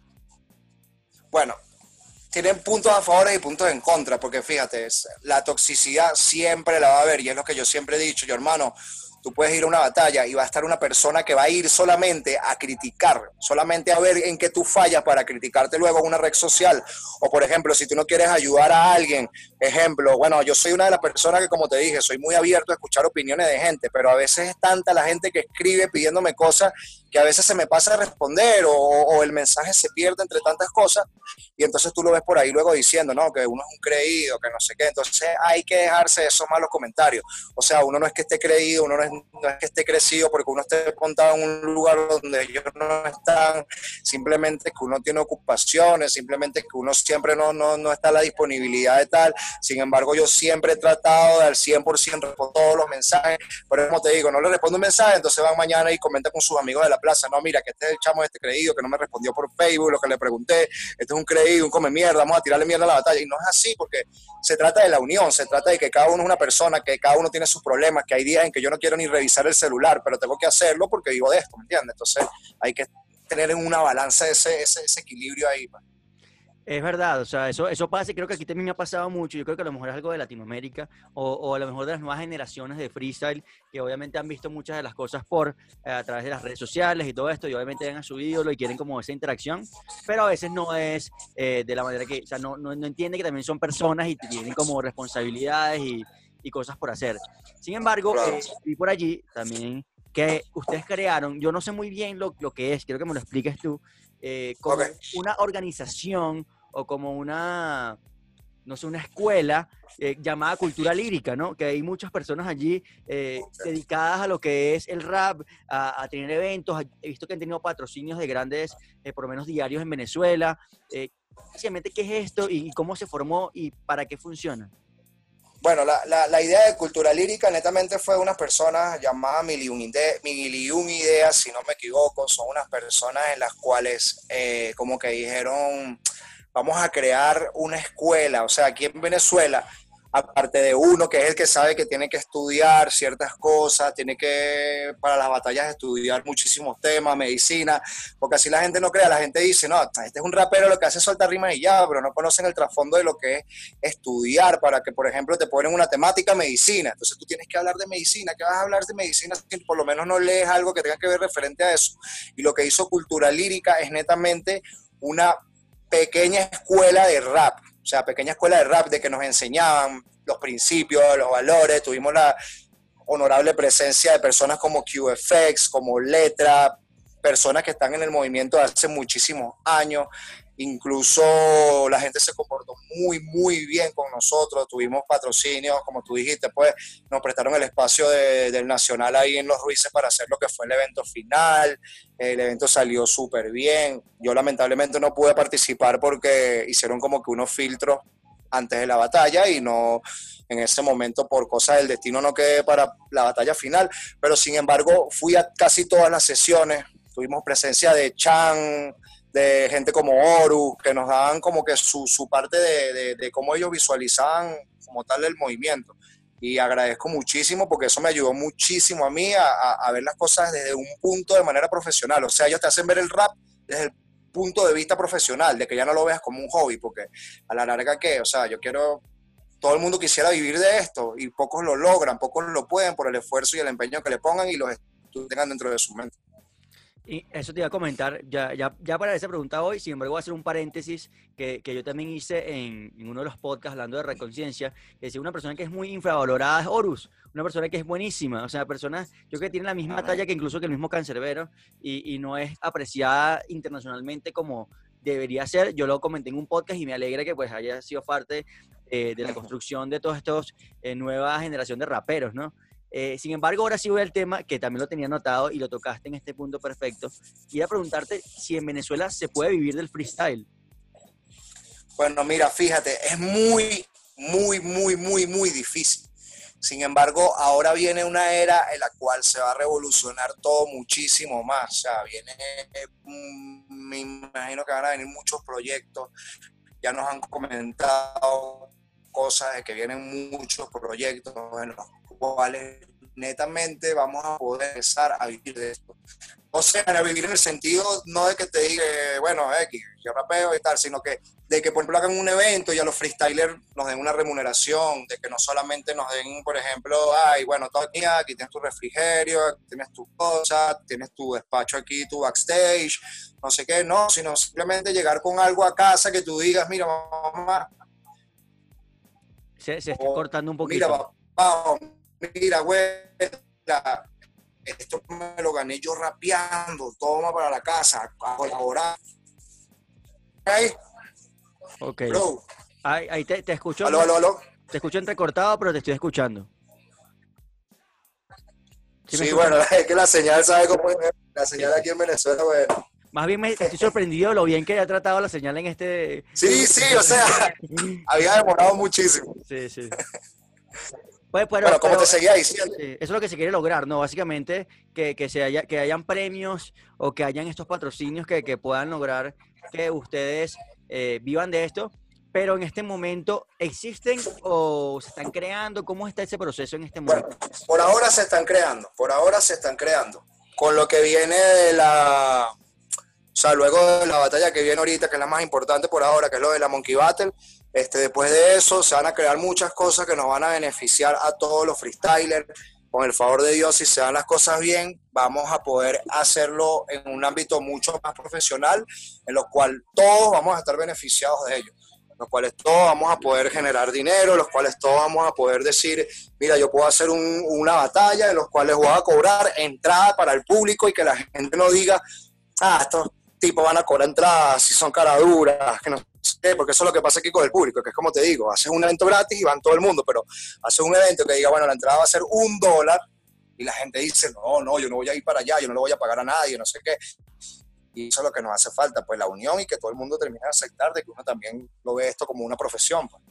[SPEAKER 3] Bueno, tienen puntos a favor y puntos en contra, porque fíjate, la toxicidad siempre la va a haber, y es lo que yo siempre he dicho, yo hermano, tú puedes ir a una batalla y va a estar una persona que va a ir solamente a criticar, solamente a ver en qué tú fallas para criticarte luego en una red social. O por ejemplo, si tú no quieres ayudar a alguien, ejemplo, bueno, yo soy una de las personas que, como te dije, soy muy abierto a escuchar opiniones de gente, pero a veces es tanta la gente que escribe pidiéndome cosas que a veces se me pasa a responder o, o el mensaje se pierde entre tantas cosas y entonces tú lo ves por ahí luego diciendo, no, que uno es un creído, que no sé qué. Entonces hay que dejarse de esos malos comentarios. O sea, uno no es que esté creído, uno no es, no es que esté crecido porque uno esté montado en un lugar donde ellos no están, simplemente que uno tiene ocupaciones, simplemente que uno siempre no, no, no está a la disponibilidad de tal. Sin embargo, yo siempre he tratado de al cien por ciento responder todos los mensajes, pero como te digo, no le respondo un mensaje, entonces van mañana y comentan con sus amigos de la plaza, no, mira, que este es el chamo este creído, que no me respondió por Facebook, lo que le pregunté, este es un creído, un come mierda, vamos a tirarle mierda a la batalla, y no es así, porque se trata de la unión, se trata de que cada uno es una persona, que cada uno tiene sus problemas, que hay días en que yo no quiero ni revisar el celular, pero tengo que hacerlo porque vivo de esto, ¿me entiendes? Entonces hay que tener en una balanza ese, ese, ese equilibrio ahí, man.
[SPEAKER 2] Es verdad, o sea, eso, eso pasa y creo que aquí también ha pasado mucho. Yo creo que a lo mejor es algo de Latinoamérica o, o a lo mejor de las nuevas generaciones de freestyle que obviamente han visto muchas de las cosas por eh, a través de las redes sociales y todo esto y obviamente ven a su ídolo y quieren como esa interacción, pero a veces no es eh, de la manera que, o sea, no, no, no entiende que también son personas y tienen como responsabilidades y, y cosas por hacer. Sin embargo,
[SPEAKER 3] Claro.
[SPEAKER 2] eh, vi por allí también que ustedes crearon, yo no sé muy bien lo, lo que es, quiero que me lo expliques tú, eh, como
[SPEAKER 3] Okay.
[SPEAKER 2] una organización o como una, no sé, una escuela eh, llamada Cultura Lírica, ¿no? Que hay muchas personas allí eh, dedicadas a lo que es el rap, a, a tener eventos. He visto que han tenido patrocinios de grandes, eh, por lo menos diarios en Venezuela. Eh, básicamente, ¿qué es esto y cómo se formó y para qué funciona?
[SPEAKER 3] Bueno, la, la, la idea de Cultura Lírica netamente fue unas personas llamadas Mil y Un Ide- Mil y Un Ideas, si no me equivoco. Son unas personas en las cuales eh, como que dijeron, vamos a crear una escuela. O sea, aquí en Venezuela, aparte de uno que es el que sabe que tiene que estudiar ciertas cosas, tiene que para las batallas estudiar muchísimos temas, medicina, porque así la gente no crea, la gente dice, no, este es un rapero, lo que hace es soltar rimas y ya, pero no conocen el trasfondo de lo que es estudiar, para que, por ejemplo, te ponen una temática medicina, entonces tú tienes que hablar de medicina. ¿Qué vas a hablar de medicina si por lo menos no lees algo que tenga que ver referente a eso? Y lo que hizo Cultura Lírica es netamente una pequeña escuela de rap, o sea, pequeña escuela de rap de que nos enseñaban los principios, los valores. Tuvimos la honorable presencia de personas como Q F X, como Letra, personas que están en el movimiento de hace muchísimos años. Incluso la gente se comportó muy, muy bien con nosotros. Tuvimos patrocinios, como tú dijiste, pues nos prestaron el espacio de, del Nacional ahí en Los Ruices para hacer lo que fue el evento final. El evento salió súper bien. Yo lamentablemente no pude participar porque hicieron como que unos filtros antes de la batalla y no, en ese momento por cosas del destino no quedé para la batalla final, pero sin embargo fui a casi todas las sesiones. Tuvimos presencia de Chan, de gente como Horus, que nos daban como que su, su parte de, de, de cómo ellos visualizaban como tal el movimiento. Y agradezco muchísimo porque eso me ayudó muchísimo a mí a, a, a ver las cosas desde un punto de manera profesional. O sea, ellos te hacen ver el rap desde el punto de vista profesional, de que ya no lo veas como un hobby, porque a la larga, ¿qué? O sea, yo quiero, todo el mundo quisiera vivir de esto y pocos lo logran, pocos lo pueden por el esfuerzo y el empeño que le pongan y los estudios tengan dentro de su mente.
[SPEAKER 2] Y eso te iba a comentar, ya, ya, ya para esa pregunta hoy, sin embargo voy a hacer un paréntesis que, que yo también hice en, en uno de los podcasts hablando de Reconciencia, que decía una persona que es muy infravalorada es Horus, una persona que es buenísima, o sea, personas, yo creo que tiene la misma talla que incluso que el mismo Cancerbero y, y no es apreciada internacionalmente como debería ser. Yo lo comenté en un podcast y me alegra que pues haya sido parte eh, de la construcción de todos estos eh, nueva generación de raperos, ¿no? Eh, sin embargo, ahora sí voy al tema que también lo tenía anotado y lo tocaste en este punto perfecto. Quería preguntarte si en Venezuela se puede vivir del freestyle.
[SPEAKER 3] Bueno, mira, fíjate, es muy, muy, muy, muy, muy difícil. Sin embargo, ahora viene una era en la cual se va a revolucionar todo muchísimo más. O sea, viene, me imagino que van a venir muchos proyectos. Ya nos han comentado cosas de que vienen muchos proyectos en los cuales netamente vamos a poder empezar a vivir de esto. O sea, a vivir en el sentido no de que te diga, bueno, X, yo rapeo y tal, sino que de que, por ejemplo, hagan un evento y a los freestylers nos den una remuneración, de que no solamente nos den, por ejemplo, ay, bueno, todo aquí, aquí tienes tu refrigerio, aquí tienes tu cosa, tienes tu despacho aquí, tu backstage, no sé qué, no, sino simplemente llegar con algo a casa que tú digas, mira, mamá.
[SPEAKER 2] Se, se está cortando un poquito.
[SPEAKER 3] Mira, papá, mira, güey, esto me lo gané yo rapeando, toma para la casa, a colaborar. ¿Okay?
[SPEAKER 2] Ok.
[SPEAKER 3] Bro.
[SPEAKER 2] Ahí, ahí te, te escucho.
[SPEAKER 3] Aló, aló, aló.
[SPEAKER 2] Te escucho entrecortado, pero te estoy escuchando.
[SPEAKER 3] Sí, sí bueno, es que la señal, ¿sabe cómo es? La señal aquí en Venezuela, güey.
[SPEAKER 2] Más bien me estoy sorprendido de lo bien que ha tratado la señal en este...
[SPEAKER 3] Sí, sí, o sea, había demorado muchísimo.
[SPEAKER 2] Sí, sí. Pues, pero,
[SPEAKER 3] bueno, como
[SPEAKER 2] pero,
[SPEAKER 3] te seguía diciendo.
[SPEAKER 2] Sí, eso es lo que se quiere lograr, ¿no? Básicamente que, que, se haya, que hayan premios o que hayan estos patrocinios que, que puedan lograr que ustedes eh, vivan de esto. Pero en este momento, ¿existen o se están creando? ¿Cómo está ese proceso en este momento?
[SPEAKER 3] Bueno, por ahora se están creando, por ahora se están creando. Con lo que viene de la... O sea, luego de la batalla que viene ahorita, que es la más importante por ahora, que es lo de la Monkey Battle, este, después de eso se van a crear muchas cosas que nos van a beneficiar a todos los freestylers. Con el favor de Dios, si se dan las cosas bien, vamos a poder hacerlo en un ámbito mucho más profesional, en lo cual todos vamos a estar beneficiados de ello. En los cuales todos vamos a poder generar dinero, en los cuales todos vamos a poder decir, mira, yo puedo hacer un, una batalla, en los cuales voy a cobrar entrada para el público y que la gente no diga, ah, estos tipos van a cobrar entradas, si son caraduras, que no sé, porque eso es lo que pasa aquí con el público, que es como te digo, haces un evento gratis y van todo el mundo, pero haces un evento que diga, bueno, la entrada va a ser un dólar, y la gente dice, no, no, yo no voy a ir para allá, yo no le voy a pagar a nadie, no sé qué. Y eso es lo que nos hace falta, pues la unión y que todo el mundo termine de aceptar de que uno también lo ve esto como una profesión. Pues.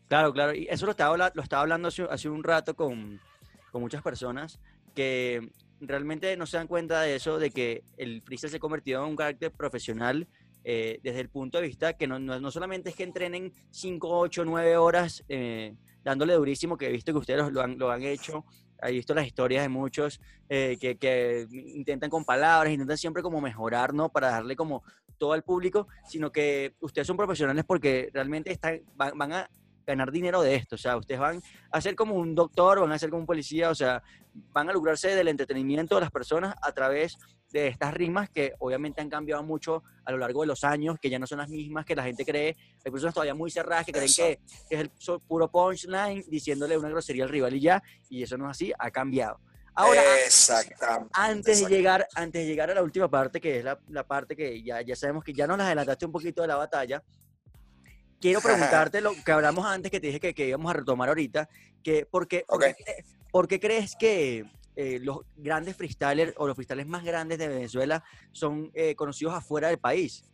[SPEAKER 2] Claro, claro. Y eso lo estaba, habla- lo estaba hablando hace, hace un rato con, con muchas personas que realmente no se dan cuenta de eso, de que el freestyle se ha convertido en un carácter profesional eh, desde el punto de vista que no, no, no solamente es que entrenen cinco, ocho, nueve horas eh, dándole durísimo, que he visto que ustedes lo han, lo han hecho. He visto las historias de muchos eh, que, que intentan con palabras, intentan siempre como mejorar, ¿no? Para darle como todo al público, sino que ustedes son profesionales porque realmente están, van, van a ganar dinero de esto. O sea, ustedes van a ser como un doctor, van a ser como un policía, o sea, van a lucrarse del entretenimiento de las personas a través de estas rimas que obviamente han cambiado mucho a lo largo de los años, que ya no son las mismas que la gente cree. Hay personas todavía muy cerradas que creen que, que es el so- puro punchline diciéndole una grosería al rival y ya, y eso no es así, ha cambiado. Ahora,
[SPEAKER 3] Exactamente.
[SPEAKER 2] antes de llegar, antes de llegar a la última parte, que es la, la parte que ya, ya sabemos que ya nos la adelantaste un poquito de la batalla, quiero preguntarte lo que hablamos antes, que te dije que, que íbamos a retomar ahorita, que ¿por qué, por
[SPEAKER 3] Ok.
[SPEAKER 2] qué, por qué crees que eh, los grandes freestylers o los freestylers más grandes de Venezuela son eh, conocidos afuera del país?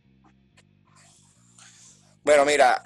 [SPEAKER 3] Bueno, mira,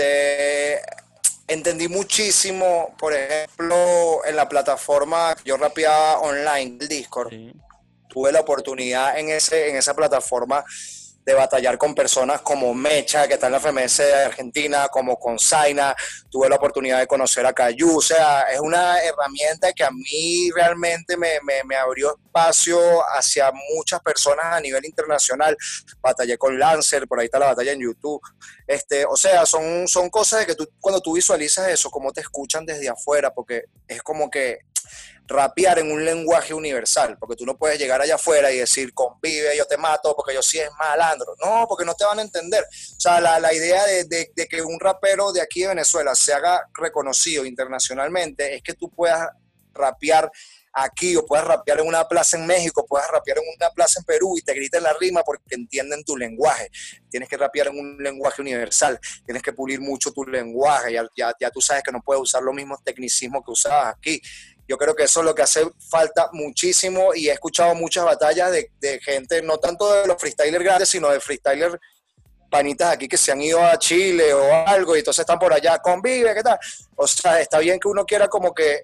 [SPEAKER 3] este, entendí muchísimo, por ejemplo, en la plataforma que yo rapeaba online, el Discord,
[SPEAKER 2] Sí.
[SPEAKER 3] tuve la oportunidad en, ese, en esa plataforma de batallar con personas como Mecha, que está en la F M S de Argentina, como con Zaina, tuve la oportunidad de conocer a Cayu, o sea, es una herramienta que a mí realmente me, me, me abrió espacio hacia muchas personas a nivel internacional. Batallé con Lancer, por ahí está la batalla en YouTube. Este, o sea, son, son cosas de que tú, cuando tú visualizas eso, cómo te escuchan desde afuera, porque es como que rapear en un lenguaje universal, porque tú no puedes llegar allá afuera y decir, convive, yo te mato, porque yo sí es malandro. No, porque no te van a entender. O sea, la, la idea de, de, de que un rapero de aquí de Venezuela se haga reconocido internacionalmente es que tú puedas rapear aquí o puedas rapear en una plaza en México, puedas rapear en una plaza en Perú y te griten la rima porque entienden tu lenguaje. Tienes que rapear en un lenguaje universal, tienes que pulir mucho tu lenguaje, ya, ya, ya tú sabes que no puedes usar los mismos tecnicismos que usabas aquí. Yo creo que eso es lo que hace falta muchísimo y he escuchado muchas batallas de, de gente, no tanto de los freestylers grandes, sino de freestylers panitas aquí que se han ido a Chile o algo y entonces están por allá, convive, ¿qué tal? O sea, está bien que uno quiera como que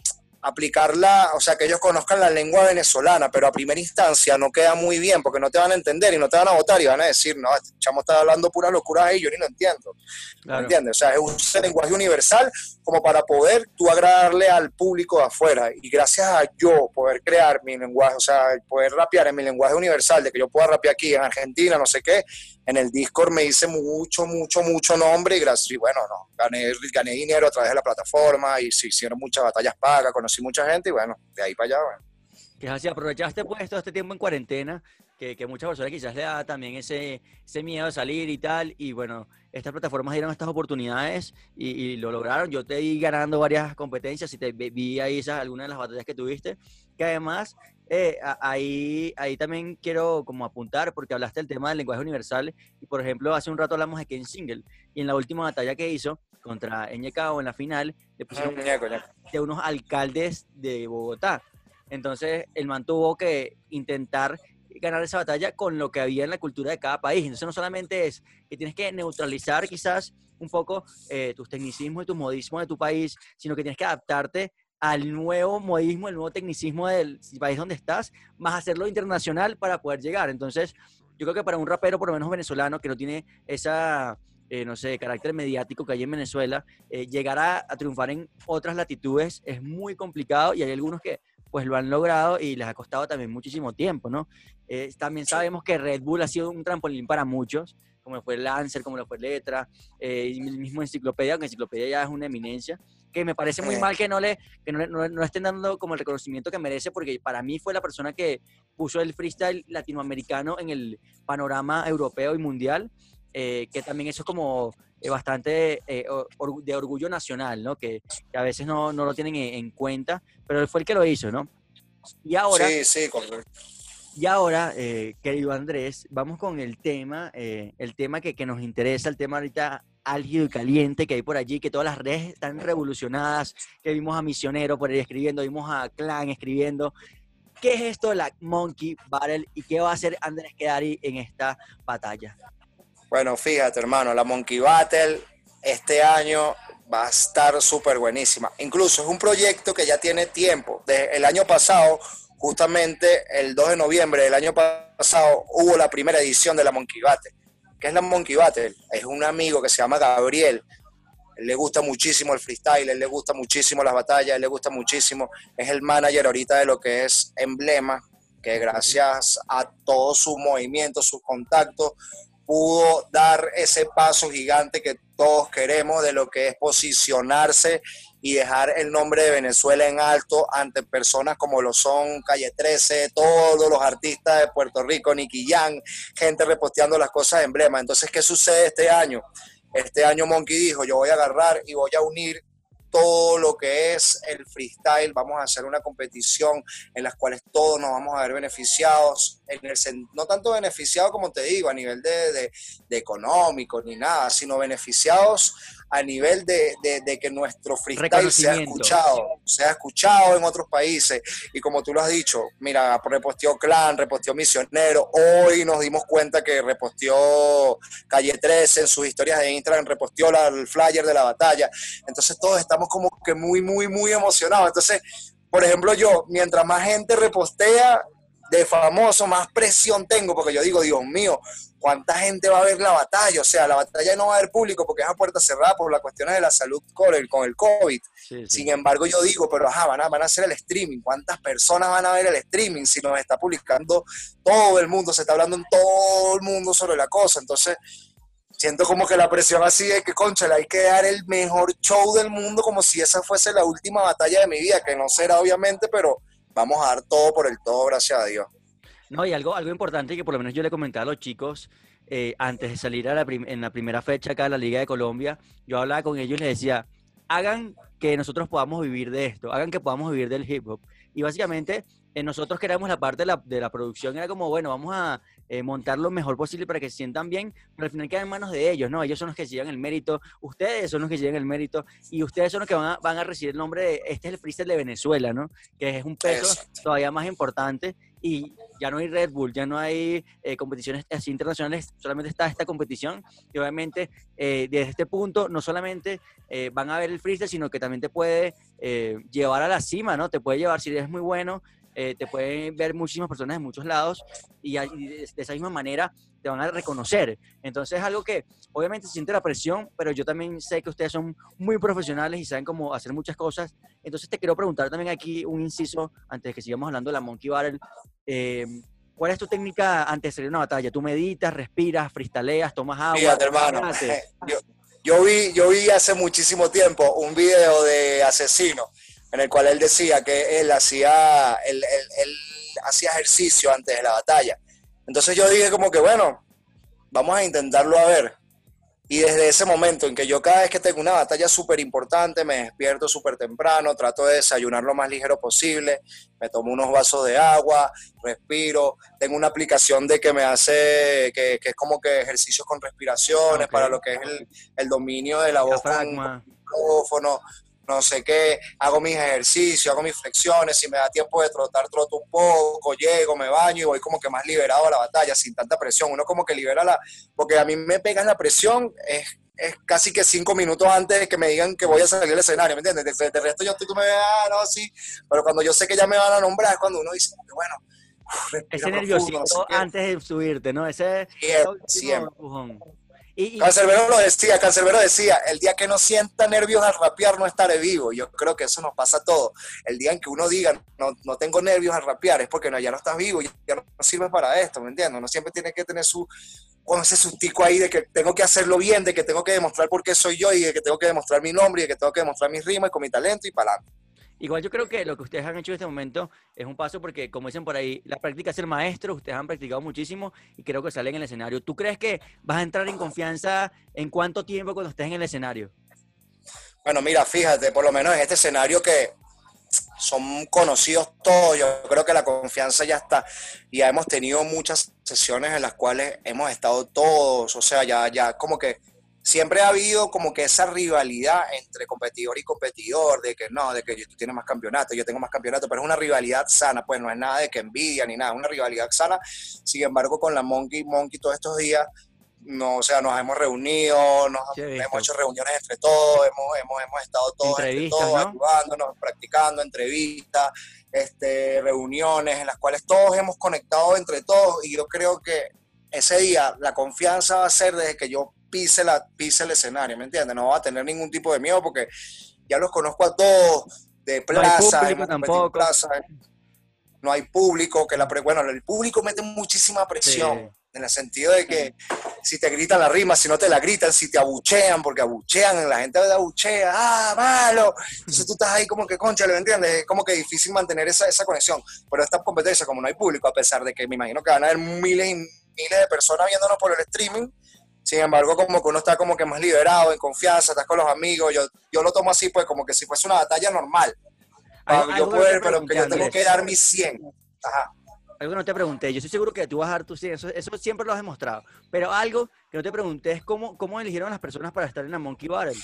[SPEAKER 3] aplicarla, o sea, que ellos conozcan la lengua venezolana, pero a primera instancia no queda muy bien porque no te van a entender y no te van a votar y van a decir, no, este chamo está hablando puras locuras ahí, yo ni lo entiendo. ¿Me
[SPEAKER 2] Claro.
[SPEAKER 3] entiendes? O sea, es un lenguaje universal como para poder tú agradarle al público de afuera. Y gracias a yo poder crear mi lenguaje, o sea, poder rapear en mi lenguaje universal, de que yo pueda rapear aquí en Argentina, no sé qué, en el Discord me hice mucho, mucho, mucho nombre y gracias, y bueno, no, gané, gané dinero a través de la plataforma y se hicieron muchas batallas pagas, conocí mucha gente y bueno, de ahí para allá, bueno.
[SPEAKER 2] Que es así, aprovechaste pues todo este tiempo en cuarentena, que, que muchas personas quizás le da también ese, ese miedo a salir y tal, y bueno, estas plataformas dieron estas oportunidades y, y lo lograron. Yo te vi ganando varias competencias y te vi vi ahí esas, algunas de las batallas que tuviste, que además eh, a- ahí, ahí también quiero como apuntar, porque hablaste del tema del lenguaje universal, y por ejemplo, hace un rato hablamos de Ken Single, y en la última batalla que hizo contra Ñecao en la final, le pusieron
[SPEAKER 3] Ñeco, ñeco.
[SPEAKER 2] de unos alcaldes de Bogotá. Entonces, el man tuvo que intentar ganar esa batalla con lo que había en la cultura de cada país. Entonces, no solamente es que tienes que neutralizar quizás un poco eh, tus tecnicismos y tus modismos de tu país, sino que tienes que adaptarte al nuevo modismo, el nuevo tecnicismo del país donde estás, más hacerlo internacional para poder llegar. Entonces, yo creo que para un rapero, por lo menos venezolano, que no tiene esa, eh, no sé, carácter mediático que hay en Venezuela, eh, llegar a, a triunfar en otras latitudes es muy complicado y hay algunos que pues lo han logrado y les ha costado también muchísimo tiempo, ¿no? Eh, también sabemos que Red Bull ha sido un trampolín para muchos, como lo fue Lancer, como lo fue Letra, eh, y el mismo Enciclopedia, aunque Enciclopedia ya es una eminencia, que me parece muy
[SPEAKER 3] Eh.
[SPEAKER 2] mal que no le, que no, le- no, no le estén dando como el reconocimiento que merece, porque para mí fue la persona que puso el freestyle latinoamericano en el panorama europeo y mundial, eh, que también eso es como eh, bastante eh, or- de orgullo nacional, ¿no? Que, que a veces no, no lo tienen en, en cuenta, pero él fue el que lo hizo, ¿no? Y ahora,
[SPEAKER 3] Sí, sí, correcto.
[SPEAKER 2] y ahora eh, querido Andrés, vamos con el tema, eh, el tema que, que nos interesa, el tema ahorita álgido y caliente que hay por allí, que todas las redes están revolucionadas, que vimos a Misionero por ahí escribiendo, vimos a Clan escribiendo. ¿Qué es esto de la Monkey Battle y qué va a hacer Andrés Kedari en esta batalla?
[SPEAKER 3] Bueno, fíjate, hermano, la Monkey Battle este año va a estar súper buenísima. Incluso es un proyecto que ya tiene tiempo. Desde el año pasado, justamente el dos de noviembre del año pasado, hubo la primera edición de la Monkey Battle. ¿Qué es la Monkey Battle? Es un amigo que se llama Gabriel. Él le gusta muchísimo el freestyle, él le gusta muchísimo las batallas, él le gusta muchísimo. Es el manager ahorita de lo que es Emblema, que gracias a todos sus movimientos, sus contactos, pudo dar ese paso gigante que todos queremos de lo que es posicionarse y dejar el nombre de Venezuela en alto ante personas como lo son Calle trece, todos los artistas de Puerto Rico, Nicky Jam, gente reposteando las cosas de Emblema. Entonces, ¿qué sucede este año? Este año Monkey dijo, yo voy a agarrar y voy a unir todo lo que es el freestyle, vamos a hacer una competición en las cuales todos nos vamos a ver beneficiados, en el, no tanto beneficiados como te digo, a nivel de, de, de económico ni nada, sino beneficiados a nivel de, de, de que nuestro freestyle sea escuchado, sea escuchado en otros países. Y como tú lo has dicho, mira, reposteó Clan, reposteó Misionero, hoy nos dimos cuenta que reposteó Calle trece en sus historias de Instagram, reposteó la, el flyer de la batalla. Entonces todos estamos como que muy, muy, muy emocionados. Entonces, por ejemplo, yo, mientras más gente repostea de famoso, más presión tengo, porque yo digo, Dios mío, ¿cuánta gente va a ver la batalla? O sea, la batalla no va a haber público porque es a puerta cerrada por las cuestiones de la salud con el, con el COVID. Sí, sí. Sin embargo, yo digo, pero ajá, van a, van a hacer el streaming. ¿Cuántas personas van a ver el streaming si nos está publicando todo el mundo? Se está hablando en todo el mundo sobre la cosa. Entonces, siento como que la presión así de que, cónchale, hay que dar el mejor show del mundo como si esa fuese la última batalla de mi vida, que no será obviamente, pero vamos a dar todo por el todo, gracias a Dios.
[SPEAKER 2] No, y algo, algo importante que por lo menos yo le comentaba a los chicos eh, antes de salir a la prim- en la primera fecha acá en la Liga de Colombia, yo hablaba con ellos y les decía, hagan que nosotros podamos vivir de esto, hagan que podamos vivir del hip hop. Y básicamente eh, nosotros que éramos la parte de la, de la producción, era como, bueno, vamos a eh, montar lo mejor posible para que se sientan bien, pero al final queda en manos de ellos, ¿no? Ellos son los que se llevan el mérito, ustedes son los que se llevan el mérito, y ustedes son los que van a, van a recibir el nombre de, este es el freestyle de Venezuela, ¿no? Que es un peso Exacto. todavía más importante, y ya no hay Red Bull, ya no hay eh, competiciones así internacionales, solamente está esta competición, y obviamente eh, desde este punto no solamente eh, van a ver el freestyle, sino que también te puede eh, llevar a la cima, ¿no? Te puede llevar, si eres muy bueno, eh, te pueden ver muchísimas personas de muchos lados, y, y de, de esa misma manera te van a reconocer. Entonces es algo que obviamente se siente la presión, pero yo también sé que ustedes son muy profesionales y saben cómo hacer muchas cosas. Entonces te quiero preguntar también aquí un inciso, antes de que sigamos hablando de la Monkey Battle. Eh, ¿Cuál es tu técnica antes de salir a una batalla? ¿Tú meditas, respiras, freestaleas, tomas agua?
[SPEAKER 3] Fíjate, hermano, yo, yo, vi, yo vi hace muchísimo tiempo un video de Asesino en el cual él decía que él hacía, él, él, él hacía ejercicio antes de la batalla. Entonces yo dije como que, bueno, vamos a intentarlo a ver. Y desde ese momento en que yo cada vez que tengo una batalla súper importante, me despierto súper temprano, trato de desayunar lo más ligero posible, me tomo unos vasos de agua, respiro, tengo una aplicación de que me hace, que, que es como que ejercicios con respiraciones, okay, para lo que es el, el dominio de la voz con el micrófono, no sé qué, hago mis ejercicios, hago mis flexiones, si me da tiempo de trotar, troto un poco, llego, me baño y voy como que más liberado a la batalla, sin tanta presión. Uno como que libera la, porque a mí me pega la presión, es, es casi que cinco minutos antes de que me digan que voy a salir del escenario, ¿me entiendes? De, de resto yo estoy, tú me ves, ah, no, sí, pero cuando yo sé que ya me van a nombrar es cuando uno dice, bueno,
[SPEAKER 2] uf, ese nerviosito no sé antes de subirte, ¿no? Ese
[SPEAKER 3] siempre, siempre. Y, y... Cancerbero lo decía, Cancerbero decía, el día que no sienta nervios al rapear no estaré vivo. Yo creo que eso nos pasa a todos. El día en que uno diga, no, no tengo nervios al rapear, es porque no, ya no estás vivo, ya no sirve para esto, ¿me entiendes? Uno siempre tiene que tener su, con ese sustico ahí de que tengo que hacerlo bien, de que tengo que demostrar por qué soy yo, y de que tengo que demostrar mi nombre, y de que tengo que demostrar mis rimas con mi talento y para adelante.
[SPEAKER 2] Igual yo creo que lo que ustedes han hecho en este momento es un paso porque, como dicen por ahí, la práctica es el maestro, ustedes han practicado muchísimo y creo que salen en el escenario. ¿Tú crees que vas a entrar en confianza en cuánto tiempo cuando estés en el escenario?
[SPEAKER 3] Bueno, mira, fíjate, por lo menos en este escenario que son conocidos todos, yo creo que la confianza ya está. Ya hemos tenido muchas sesiones en las cuales hemos estado todos, o sea, ya, ya como que siempre ha habido como que esa rivalidad entre competidor y competidor, de que no, de que tú tienes más campeonatos, yo tengo más campeonatos, pero es una rivalidad sana, pues no es nada de que envidia ni nada, es una rivalidad sana. Sin embargo, con la Monkey, Monkey todos estos días no, o sea, nos hemos reunido, nos
[SPEAKER 2] Sí, he
[SPEAKER 3] hemos
[SPEAKER 2] visto.
[SPEAKER 3] hecho reuniones entre todos, hemos, hemos, hemos estado todos entre
[SPEAKER 2] Entrevistas,
[SPEAKER 3] todos,
[SPEAKER 2] ¿no?
[SPEAKER 3] ayudándonos, practicando entrevistas, este, reuniones en las cuales todos hemos conectado entre todos, y yo creo que ese día la confianza va a ser desde que yo pise, la, pise el escenario, ¿me entiendes? No va a tener ningún tipo de miedo porque ya los conozco a todos de
[SPEAKER 2] No hay
[SPEAKER 3] plaza,
[SPEAKER 2] público
[SPEAKER 3] hemos competido en
[SPEAKER 2] tampoco.
[SPEAKER 3] plaza, no hay público, que la pre- bueno, el público mete muchísima presión,
[SPEAKER 2] Sí.
[SPEAKER 3] en el sentido de que si te gritan la rima, si no te la gritan, si te abuchean, porque abuchean, la gente abuchea, ¡ah, malo! Entonces tú estás ahí como que, concha, ¿lo entiendes? Es como que difícil mantener esa, esa conexión. Pero esta competencia, como no hay público, a pesar de que me imagino que van a haber miles y miles de personas viéndonos por el streaming, sin embargo, como que uno está como que más liberado, en confianza, estás con los amigos, yo, yo lo tomo así, pues como que si fuese una batalla normal,
[SPEAKER 2] Algo,
[SPEAKER 3] para
[SPEAKER 2] algo
[SPEAKER 3] yo
[SPEAKER 2] que no te
[SPEAKER 3] poder, pero que
[SPEAKER 2] pregunté,
[SPEAKER 3] yo tengo
[SPEAKER 2] Andrés.
[SPEAKER 3] que dar mi cien. Ajá.
[SPEAKER 2] Algo que no te pregunté, yo estoy seguro que tú vas a dar tu cien, eso, eso siempre lo has demostrado. Pero algo que no te pregunté es cómo, cómo eligieron las personas para estar en la Monkey Battle.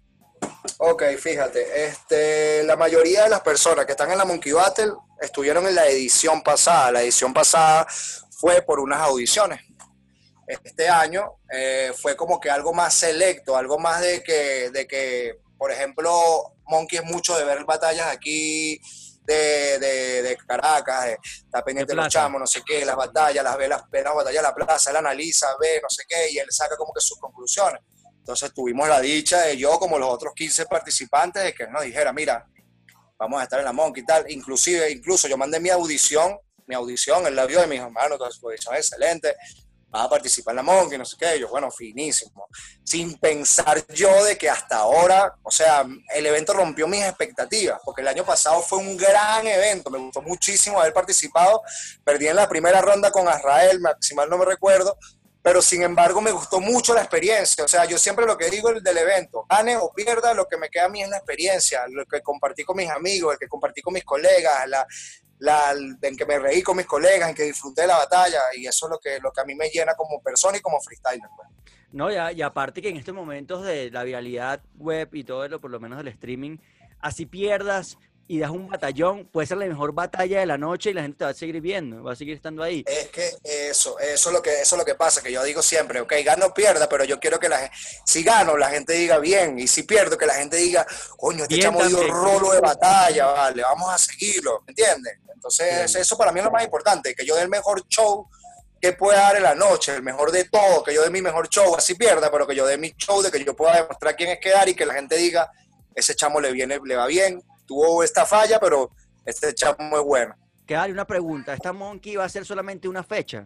[SPEAKER 3] Ok, fíjate, este, la mayoría de las personas que están en la Monkey Battle estuvieron en la edición pasada. La edición pasada fue por unas audiciones. Este año eh, fue como que algo más selecto, algo más de que, de que, por ejemplo, Monkey es mucho de ver batallas aquí de, de, de Caracas, de, está pendiente de los chamos, no sé qué, las batallas, las ve, las, ve las batallas de la plaza, él analiza, ve, no sé qué, y él saca como que sus conclusiones. Entonces tuvimos la dicha de yo, como los otros quince participantes, de que él nos dijera, mira, vamos a estar en la Monkey y tal. Inclusive, incluso yo mandé mi audición, mi audición, él la vio y me dijo, hermano, tu audición es excelente, vas a participar en la Monkey, no sé qué. Yo, bueno, finísimo. Sin pensar yo de que hasta ahora, o sea, el evento rompió mis expectativas, porque el año pasado fue un gran evento, me gustó muchísimo haber participado. Perdí en la primera ronda con Azrael, si mal no me recuerdo, pero sin embargo me gustó mucho la experiencia. O sea, yo siempre lo que digo del evento, gane o pierda, lo que me queda a mí es la experiencia, lo que compartí con mis amigos, el que compartí con mis colegas, la, la, en que me reí con mis colegas, en que disfruté de la batalla, y eso es lo que, lo que a mí me llena como persona y como freestyler. Pues.
[SPEAKER 2] No, ya, y aparte que en estos momentos de la viralidad web y todo lo, por lo menos del streaming, así pierdas y das un batallón, puede ser la mejor batalla de la noche y la gente te va a seguir viendo, va a seguir estando ahí.
[SPEAKER 3] Es que eso, eso es lo que, eso es lo que pasa, que yo digo siempre, ok, gano o pierda, pero yo quiero que la gente, si gano, la gente diga bien, y si pierdo, que la gente diga, coño, este chamo dio rolo de batalla, vale, vamos a seguirlo, ¿entiendes? Entonces, sí. Eso para mí es lo más importante, que yo dé el mejor show que pueda dar en la noche, el mejor de todo, que yo dé mi mejor show, así pierda, pero que yo dé mi show, de que yo pueda demostrar quién es quedar y que la gente diga, ese chamo le viene, le va bien, tuvo esta falla, pero este chamo es bueno.
[SPEAKER 2] Que dale una pregunta, ¿esta Monkey va a ser solamente una fecha?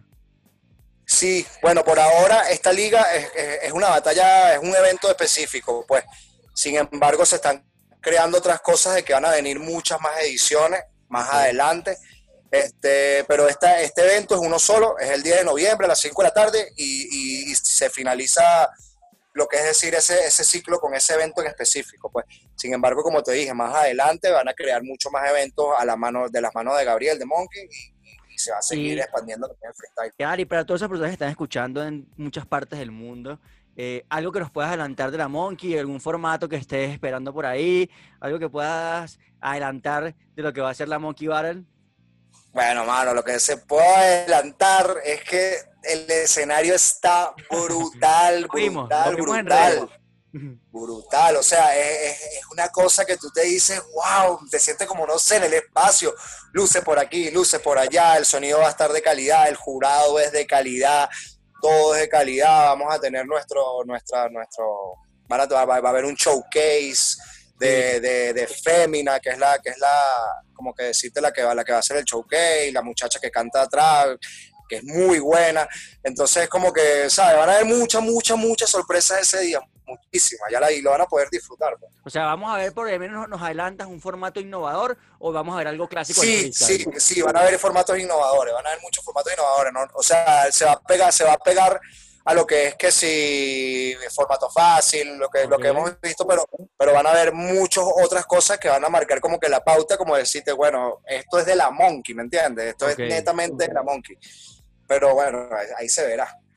[SPEAKER 3] Sí, bueno, por ahora esta liga es, es, es una batalla, es un evento específico, pues. Sin embargo, se están creando otras cosas de que van a venir muchas más ediciones más sí. adelante. Este, pero esta, este evento es uno solo, es el diez de noviembre a las cinco de la tarde y, y, y se finaliza lo que es decir ese, ese ciclo con ese evento en específico, pues. Sin embargo, como te dije, más adelante van a crear muchos más eventos a la mano, de las manos de Gabriel, de Monkey, y, y se va a seguir y, expandiendo el freestyle.
[SPEAKER 2] Claro, y para todas esas personas que están escuchando en muchas partes del mundo, eh, algo que nos puedas adelantar de la Monkey, algún formato que estés esperando por ahí, algo que puedas adelantar de lo que va a ser la Monkey Battle.
[SPEAKER 3] Bueno, mano, lo que se puede adelantar es que el escenario está brutal, brutal, brutal. Brutal, o sea, es, es una cosa que tú te dices, wow, te sientes como, no sé, en el espacio, luces por aquí, luces por allá, el sonido va a estar de calidad, el jurado es de calidad, todo es de calidad, vamos a tener nuestro, nuestra, nuestro, va a, va a haber un showcase de, de, de Fémina, que es la, que es la, como que decirte la que va, la que va a hacer el showcase, la muchacha que canta atrás, que es muy buena, entonces como que, ¿sabes? Van a haber muchas, muchas, muchas sorpresas ese día, muchísimas, ya la, y lo van a poder disfrutar. Pues.
[SPEAKER 2] O sea, vamos a ver, por lo menos nos adelantas un formato innovador o vamos a ver algo clásico.
[SPEAKER 3] Sí, sí, sí, van a haber formatos innovadores, van a haber muchos formatos innovadores, ¿no? O sea, se va a pegar, se va a pegar a lo que es que si formato fácil, lo que, okay. lo que hemos visto, pero, pero van a haber muchas otras cosas que van a marcar como que la pauta, como decirte, bueno, esto es de la Monkey, ¿me entiendes? Esto okay. es netamente de la Monkey. Pero bueno, ahí, ahí se verá.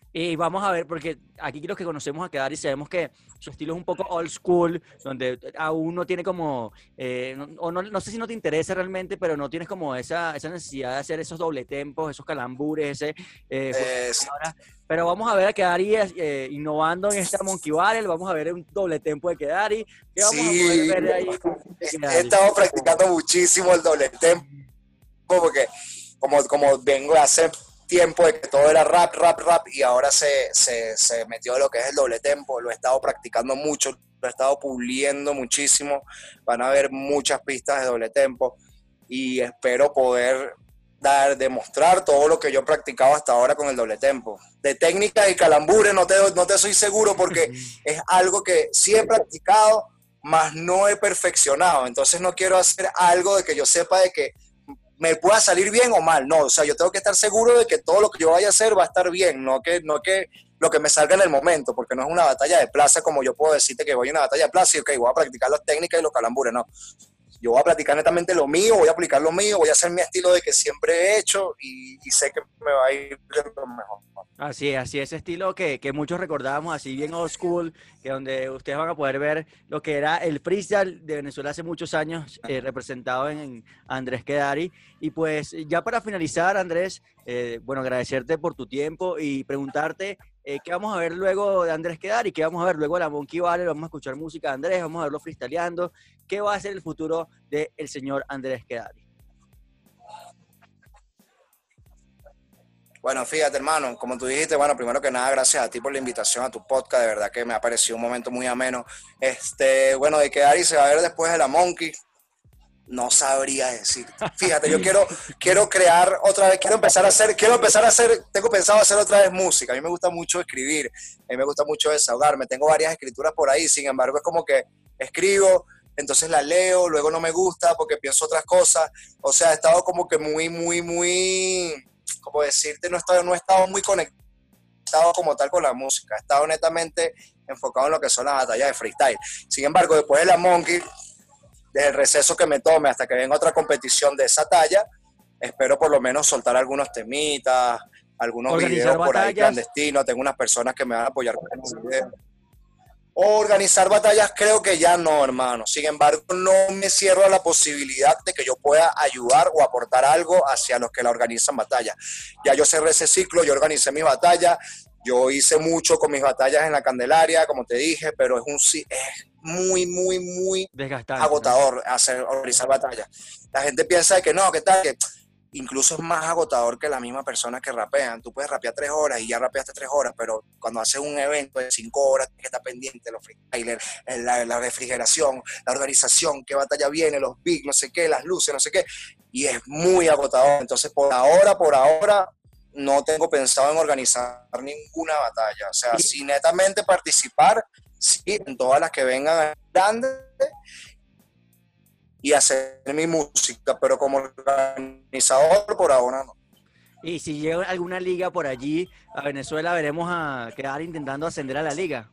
[SPEAKER 2] Y vamos a ver, porque aquí los que conocemos a Kedary sabemos que su estilo es un poco old school, donde aún no tiene como, eh, no, o no, no sé si no te interesa realmente, pero no tienes como esa, esa necesidad de hacer esos doble tempos, esos calambures, ese... Eh,
[SPEAKER 3] Es,
[SPEAKER 2] ahora, pero vamos a ver a Kedary eh, innovando en esta Monkey Battle, vamos a ver un doble tempo de Kedary. ¿Qué vamos
[SPEAKER 3] sí,
[SPEAKER 2] a poder ver ahí de
[SPEAKER 3] he
[SPEAKER 2] Kedary?
[SPEAKER 3] estado practicando muchísimo el doble tempo, porque como, como vengo a hacer tiempo de que todo era rap, rap, rap, y ahora se, se, se metió lo que es el doble tempo. Lo he estado practicando mucho, lo he estado puliendo muchísimo. Van a haber muchas pistas de doble tempo y espero poder dar, demostrar todo lo que yo he practicado hasta ahora con el doble tempo. De técnicas y calambures no te, no te soy seguro, porque es algo que sí he practicado, mas no he perfeccionado. Entonces no quiero hacer algo de que yo sepa de que me pueda salir bien o mal. No, o sea, yo tengo que estar seguro de que todo lo que yo vaya a hacer va a estar bien, no que, no que lo que me salga en el momento, porque no es una batalla de plaza como yo puedo decirte que voy a una batalla de plaza y ok, voy a practicar las técnicas y los calambures, no. Yo voy a practicar netamente lo mío, voy a aplicar lo mío, voy a hacer mi estilo de que siempre he hecho y, y sé que me va a ir de lo mejor.
[SPEAKER 2] Así es, así ese estilo que, que muchos recordábamos, así bien old school, que donde ustedes van a poder ver lo que era el freestyle de Venezuela hace muchos años, eh, representado en, en Andrés Kedary. Y pues ya para finalizar, Andrés, eh, bueno, agradecerte por tu tiempo y preguntarte eh, qué vamos a ver luego de Andrés Kedary, qué vamos a ver luego de la Monkey Battle, vamos a escuchar música de Andrés, vamos a verlo freestyleando, qué va a ser el futuro del señor Andrés Kedary.
[SPEAKER 3] Bueno, fíjate, hermano, como tú dijiste, bueno, primero que nada, gracias a ti por la invitación a tu podcast, de verdad que me ha parecido un momento muy ameno. Este, bueno, de Kedary se va a ver después de la Monkey, no sabría decir. Fíjate, yo quiero, quiero crear otra vez, quiero empezar a hacer, quiero empezar a hacer, tengo pensado hacer otra vez música. A mí me gusta mucho escribir, a mí me gusta mucho desahogarme, tengo varias escrituras por ahí, sin embargo, es como que escribo, entonces la leo, luego no me gusta porque pienso otras cosas. O sea, he estado como que muy, muy, muy, como decirte, no he estado, no he estado muy conectado como tal con la música, he estado netamente enfocado en lo que son las batallas de freestyle. Sin embargo, después de la Monkey, desde el receso que me tome hasta que venga otra competición de esa talla, espero por lo menos soltar algunos temitas, algunos videos por ahí clandestinos. Tengo unas personas que me van a apoyar con los videos. Organizar batallas creo que ya no, hermano. Sin embargo, no me cierro a la posibilidad de que yo pueda ayudar o aportar algo hacia los que la organizan batallas. Ya yo cerré ese ciclo, yo organicé mis batallas, yo hice mucho con mis batallas en la Candelaria, como te dije, pero es un es muy, muy, muy
[SPEAKER 2] desgastante,
[SPEAKER 3] agotador,
[SPEAKER 2] ¿no?
[SPEAKER 3] hacer organizar batallas. La gente piensa que no, que tal, que incluso es más agotador que la misma persona que rapean. Tú puedes rapear tres horas y ya rapeaste tres horas, pero cuando haces un evento de cinco horas, tienes que estar pendiente, los freestylers, la, la refrigeración, la organización, qué batalla viene, los beats, no sé qué, las luces, no sé qué, y es muy agotador. Entonces, por ahora, por ahora, no tengo pensado en organizar ninguna batalla. O sea, sí, netamente participar, sí, en todas las que vengan grandes, y hacer mi música, pero como organizador por ahora no.
[SPEAKER 2] Y si llega alguna liga por allí a Venezuela, veremos a quedar intentando ascender a la liga.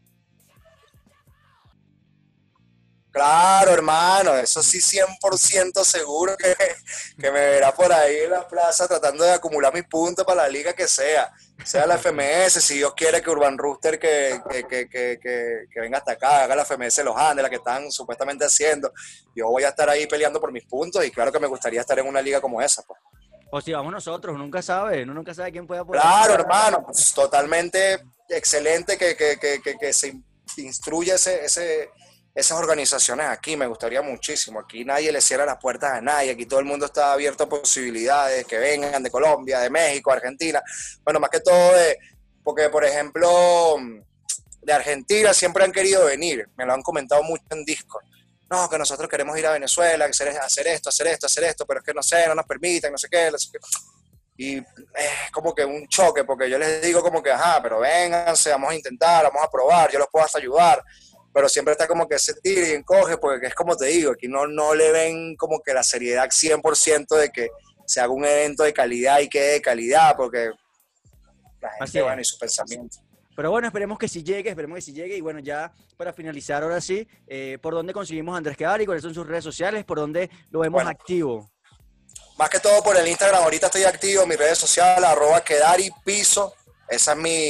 [SPEAKER 3] Claro, hermano, eso sí cien por ciento seguro que, que me verá por ahí en la plaza tratando de acumular mis puntos para la liga que sea. Sea la F M S, si Dios quiere que Urban Rooster que, que, que, que, que, que venga hasta acá, haga la F M S Los Andes, la que están supuestamente haciendo. Yo voy a estar ahí peleando por mis puntos y claro que me gustaría estar en una liga como esa, pues.
[SPEAKER 2] O si vamos nosotros, nunca sabe, uno nunca sabe quién puede apoyar.
[SPEAKER 3] Claro, hermano, pues, totalmente excelente que, que, que, que, que se instruya ese, ese, esas organizaciones aquí, me gustaría muchísimo. Aquí nadie le cierra las puertas a nadie, aquí todo el mundo está abierto a posibilidades que vengan de Colombia, de México, Argentina. Bueno, más que todo de, porque por ejemplo, de Argentina siempre han querido venir, me lo han comentado mucho en Discord. No, que nosotros queremos ir a Venezuela, hacer, hacer esto, hacer esto, hacer esto, pero es que no sé, no nos permiten, no sé qué, no sé qué. Y es como que un choque, porque yo les digo como que, ajá, pero vénganse, vamos a intentar, vamos a probar, yo los puedo hasta ayudar, pero siempre está como que se tira y encoge, porque es como te digo, aquí no, no le ven como que la seriedad cien por ciento de que se haga un evento de calidad y quede de calidad, porque la gente, bueno, y su pensamiento.
[SPEAKER 2] Pero bueno, esperemos que sí llegue, esperemos que sí llegue. Y bueno, ya para finalizar, ahora sí, eh, ¿por dónde conseguimos a Andrés Kedary? ¿Cuáles son sus redes sociales? ¿Por dónde lo vemos bueno, activo?
[SPEAKER 3] Más que todo por el Instagram. Ahorita estoy activo en mis redes sociales, arroba Kedary Piso. Esa es mi,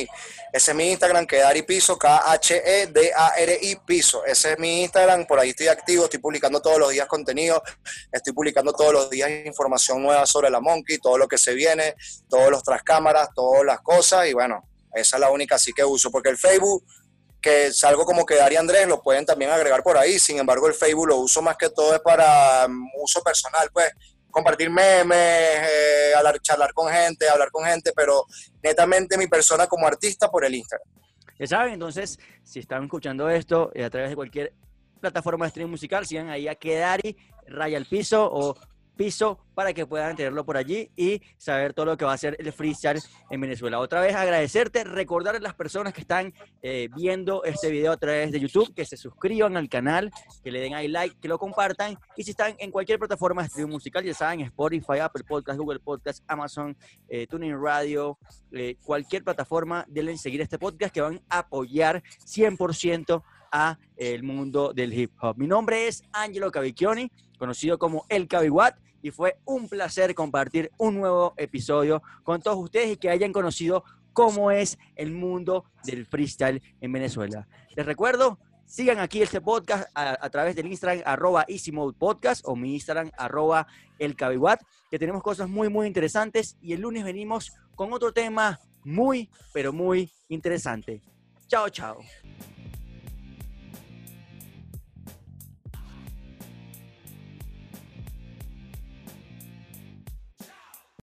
[SPEAKER 3] Ese es mi Instagram, Khedari Piso, K H E D A R I Piso. Ese es mi Instagram, por ahí estoy activo, estoy publicando todos los días contenido, estoy publicando todos los días información nueva sobre la Monkey, todo lo que se viene, todos los tras cámaras, todas las cosas, y bueno, esa es la única así que uso, porque el Facebook, que salgo como Khedari Andrés, lo pueden también agregar por ahí. Sin embargo, el Facebook lo uso más que todo es para um, uso personal, pues, compartir memes, eh, hablar, charlar con gente, hablar con gente, pero netamente mi persona como artista por el Instagram.
[SPEAKER 2] Ya saben, entonces, si están escuchando esto eh, a través de cualquier plataforma de streaming musical, sigan ahí a Khedari, Raya al Piso o Piso, para que puedan tenerlo por allí y saber todo lo que va a ser el freestyle en Venezuela. Otra vez agradecerte, recordar a las personas que están eh, viendo este video a través de YouTube, que se suscriban al canal, que le den ahí like, que lo compartan, y si están en cualquier plataforma de streaming musical, ya saben, Spotify, Apple Podcast, Google Podcast, Amazon, eh, TuneIn Radio, eh, cualquier plataforma, denle seguir este podcast, que van a apoyar cien por ciento a el mundo del hip hop. Mi nombre es Angelo Cavicchioni, conocido como El Caviwatt, y fue un placer compartir un nuevo episodio con todos ustedes y que hayan conocido cómo es el mundo del freestyle en Venezuela. Les recuerdo, sigan aquí este podcast a, a través del Instagram arroba Easy Mode Podcast o mi Instagram arroba El Caviwatt, que tenemos cosas muy muy interesantes, y el lunes venimos con otro tema muy pero muy interesante. Chao, chao.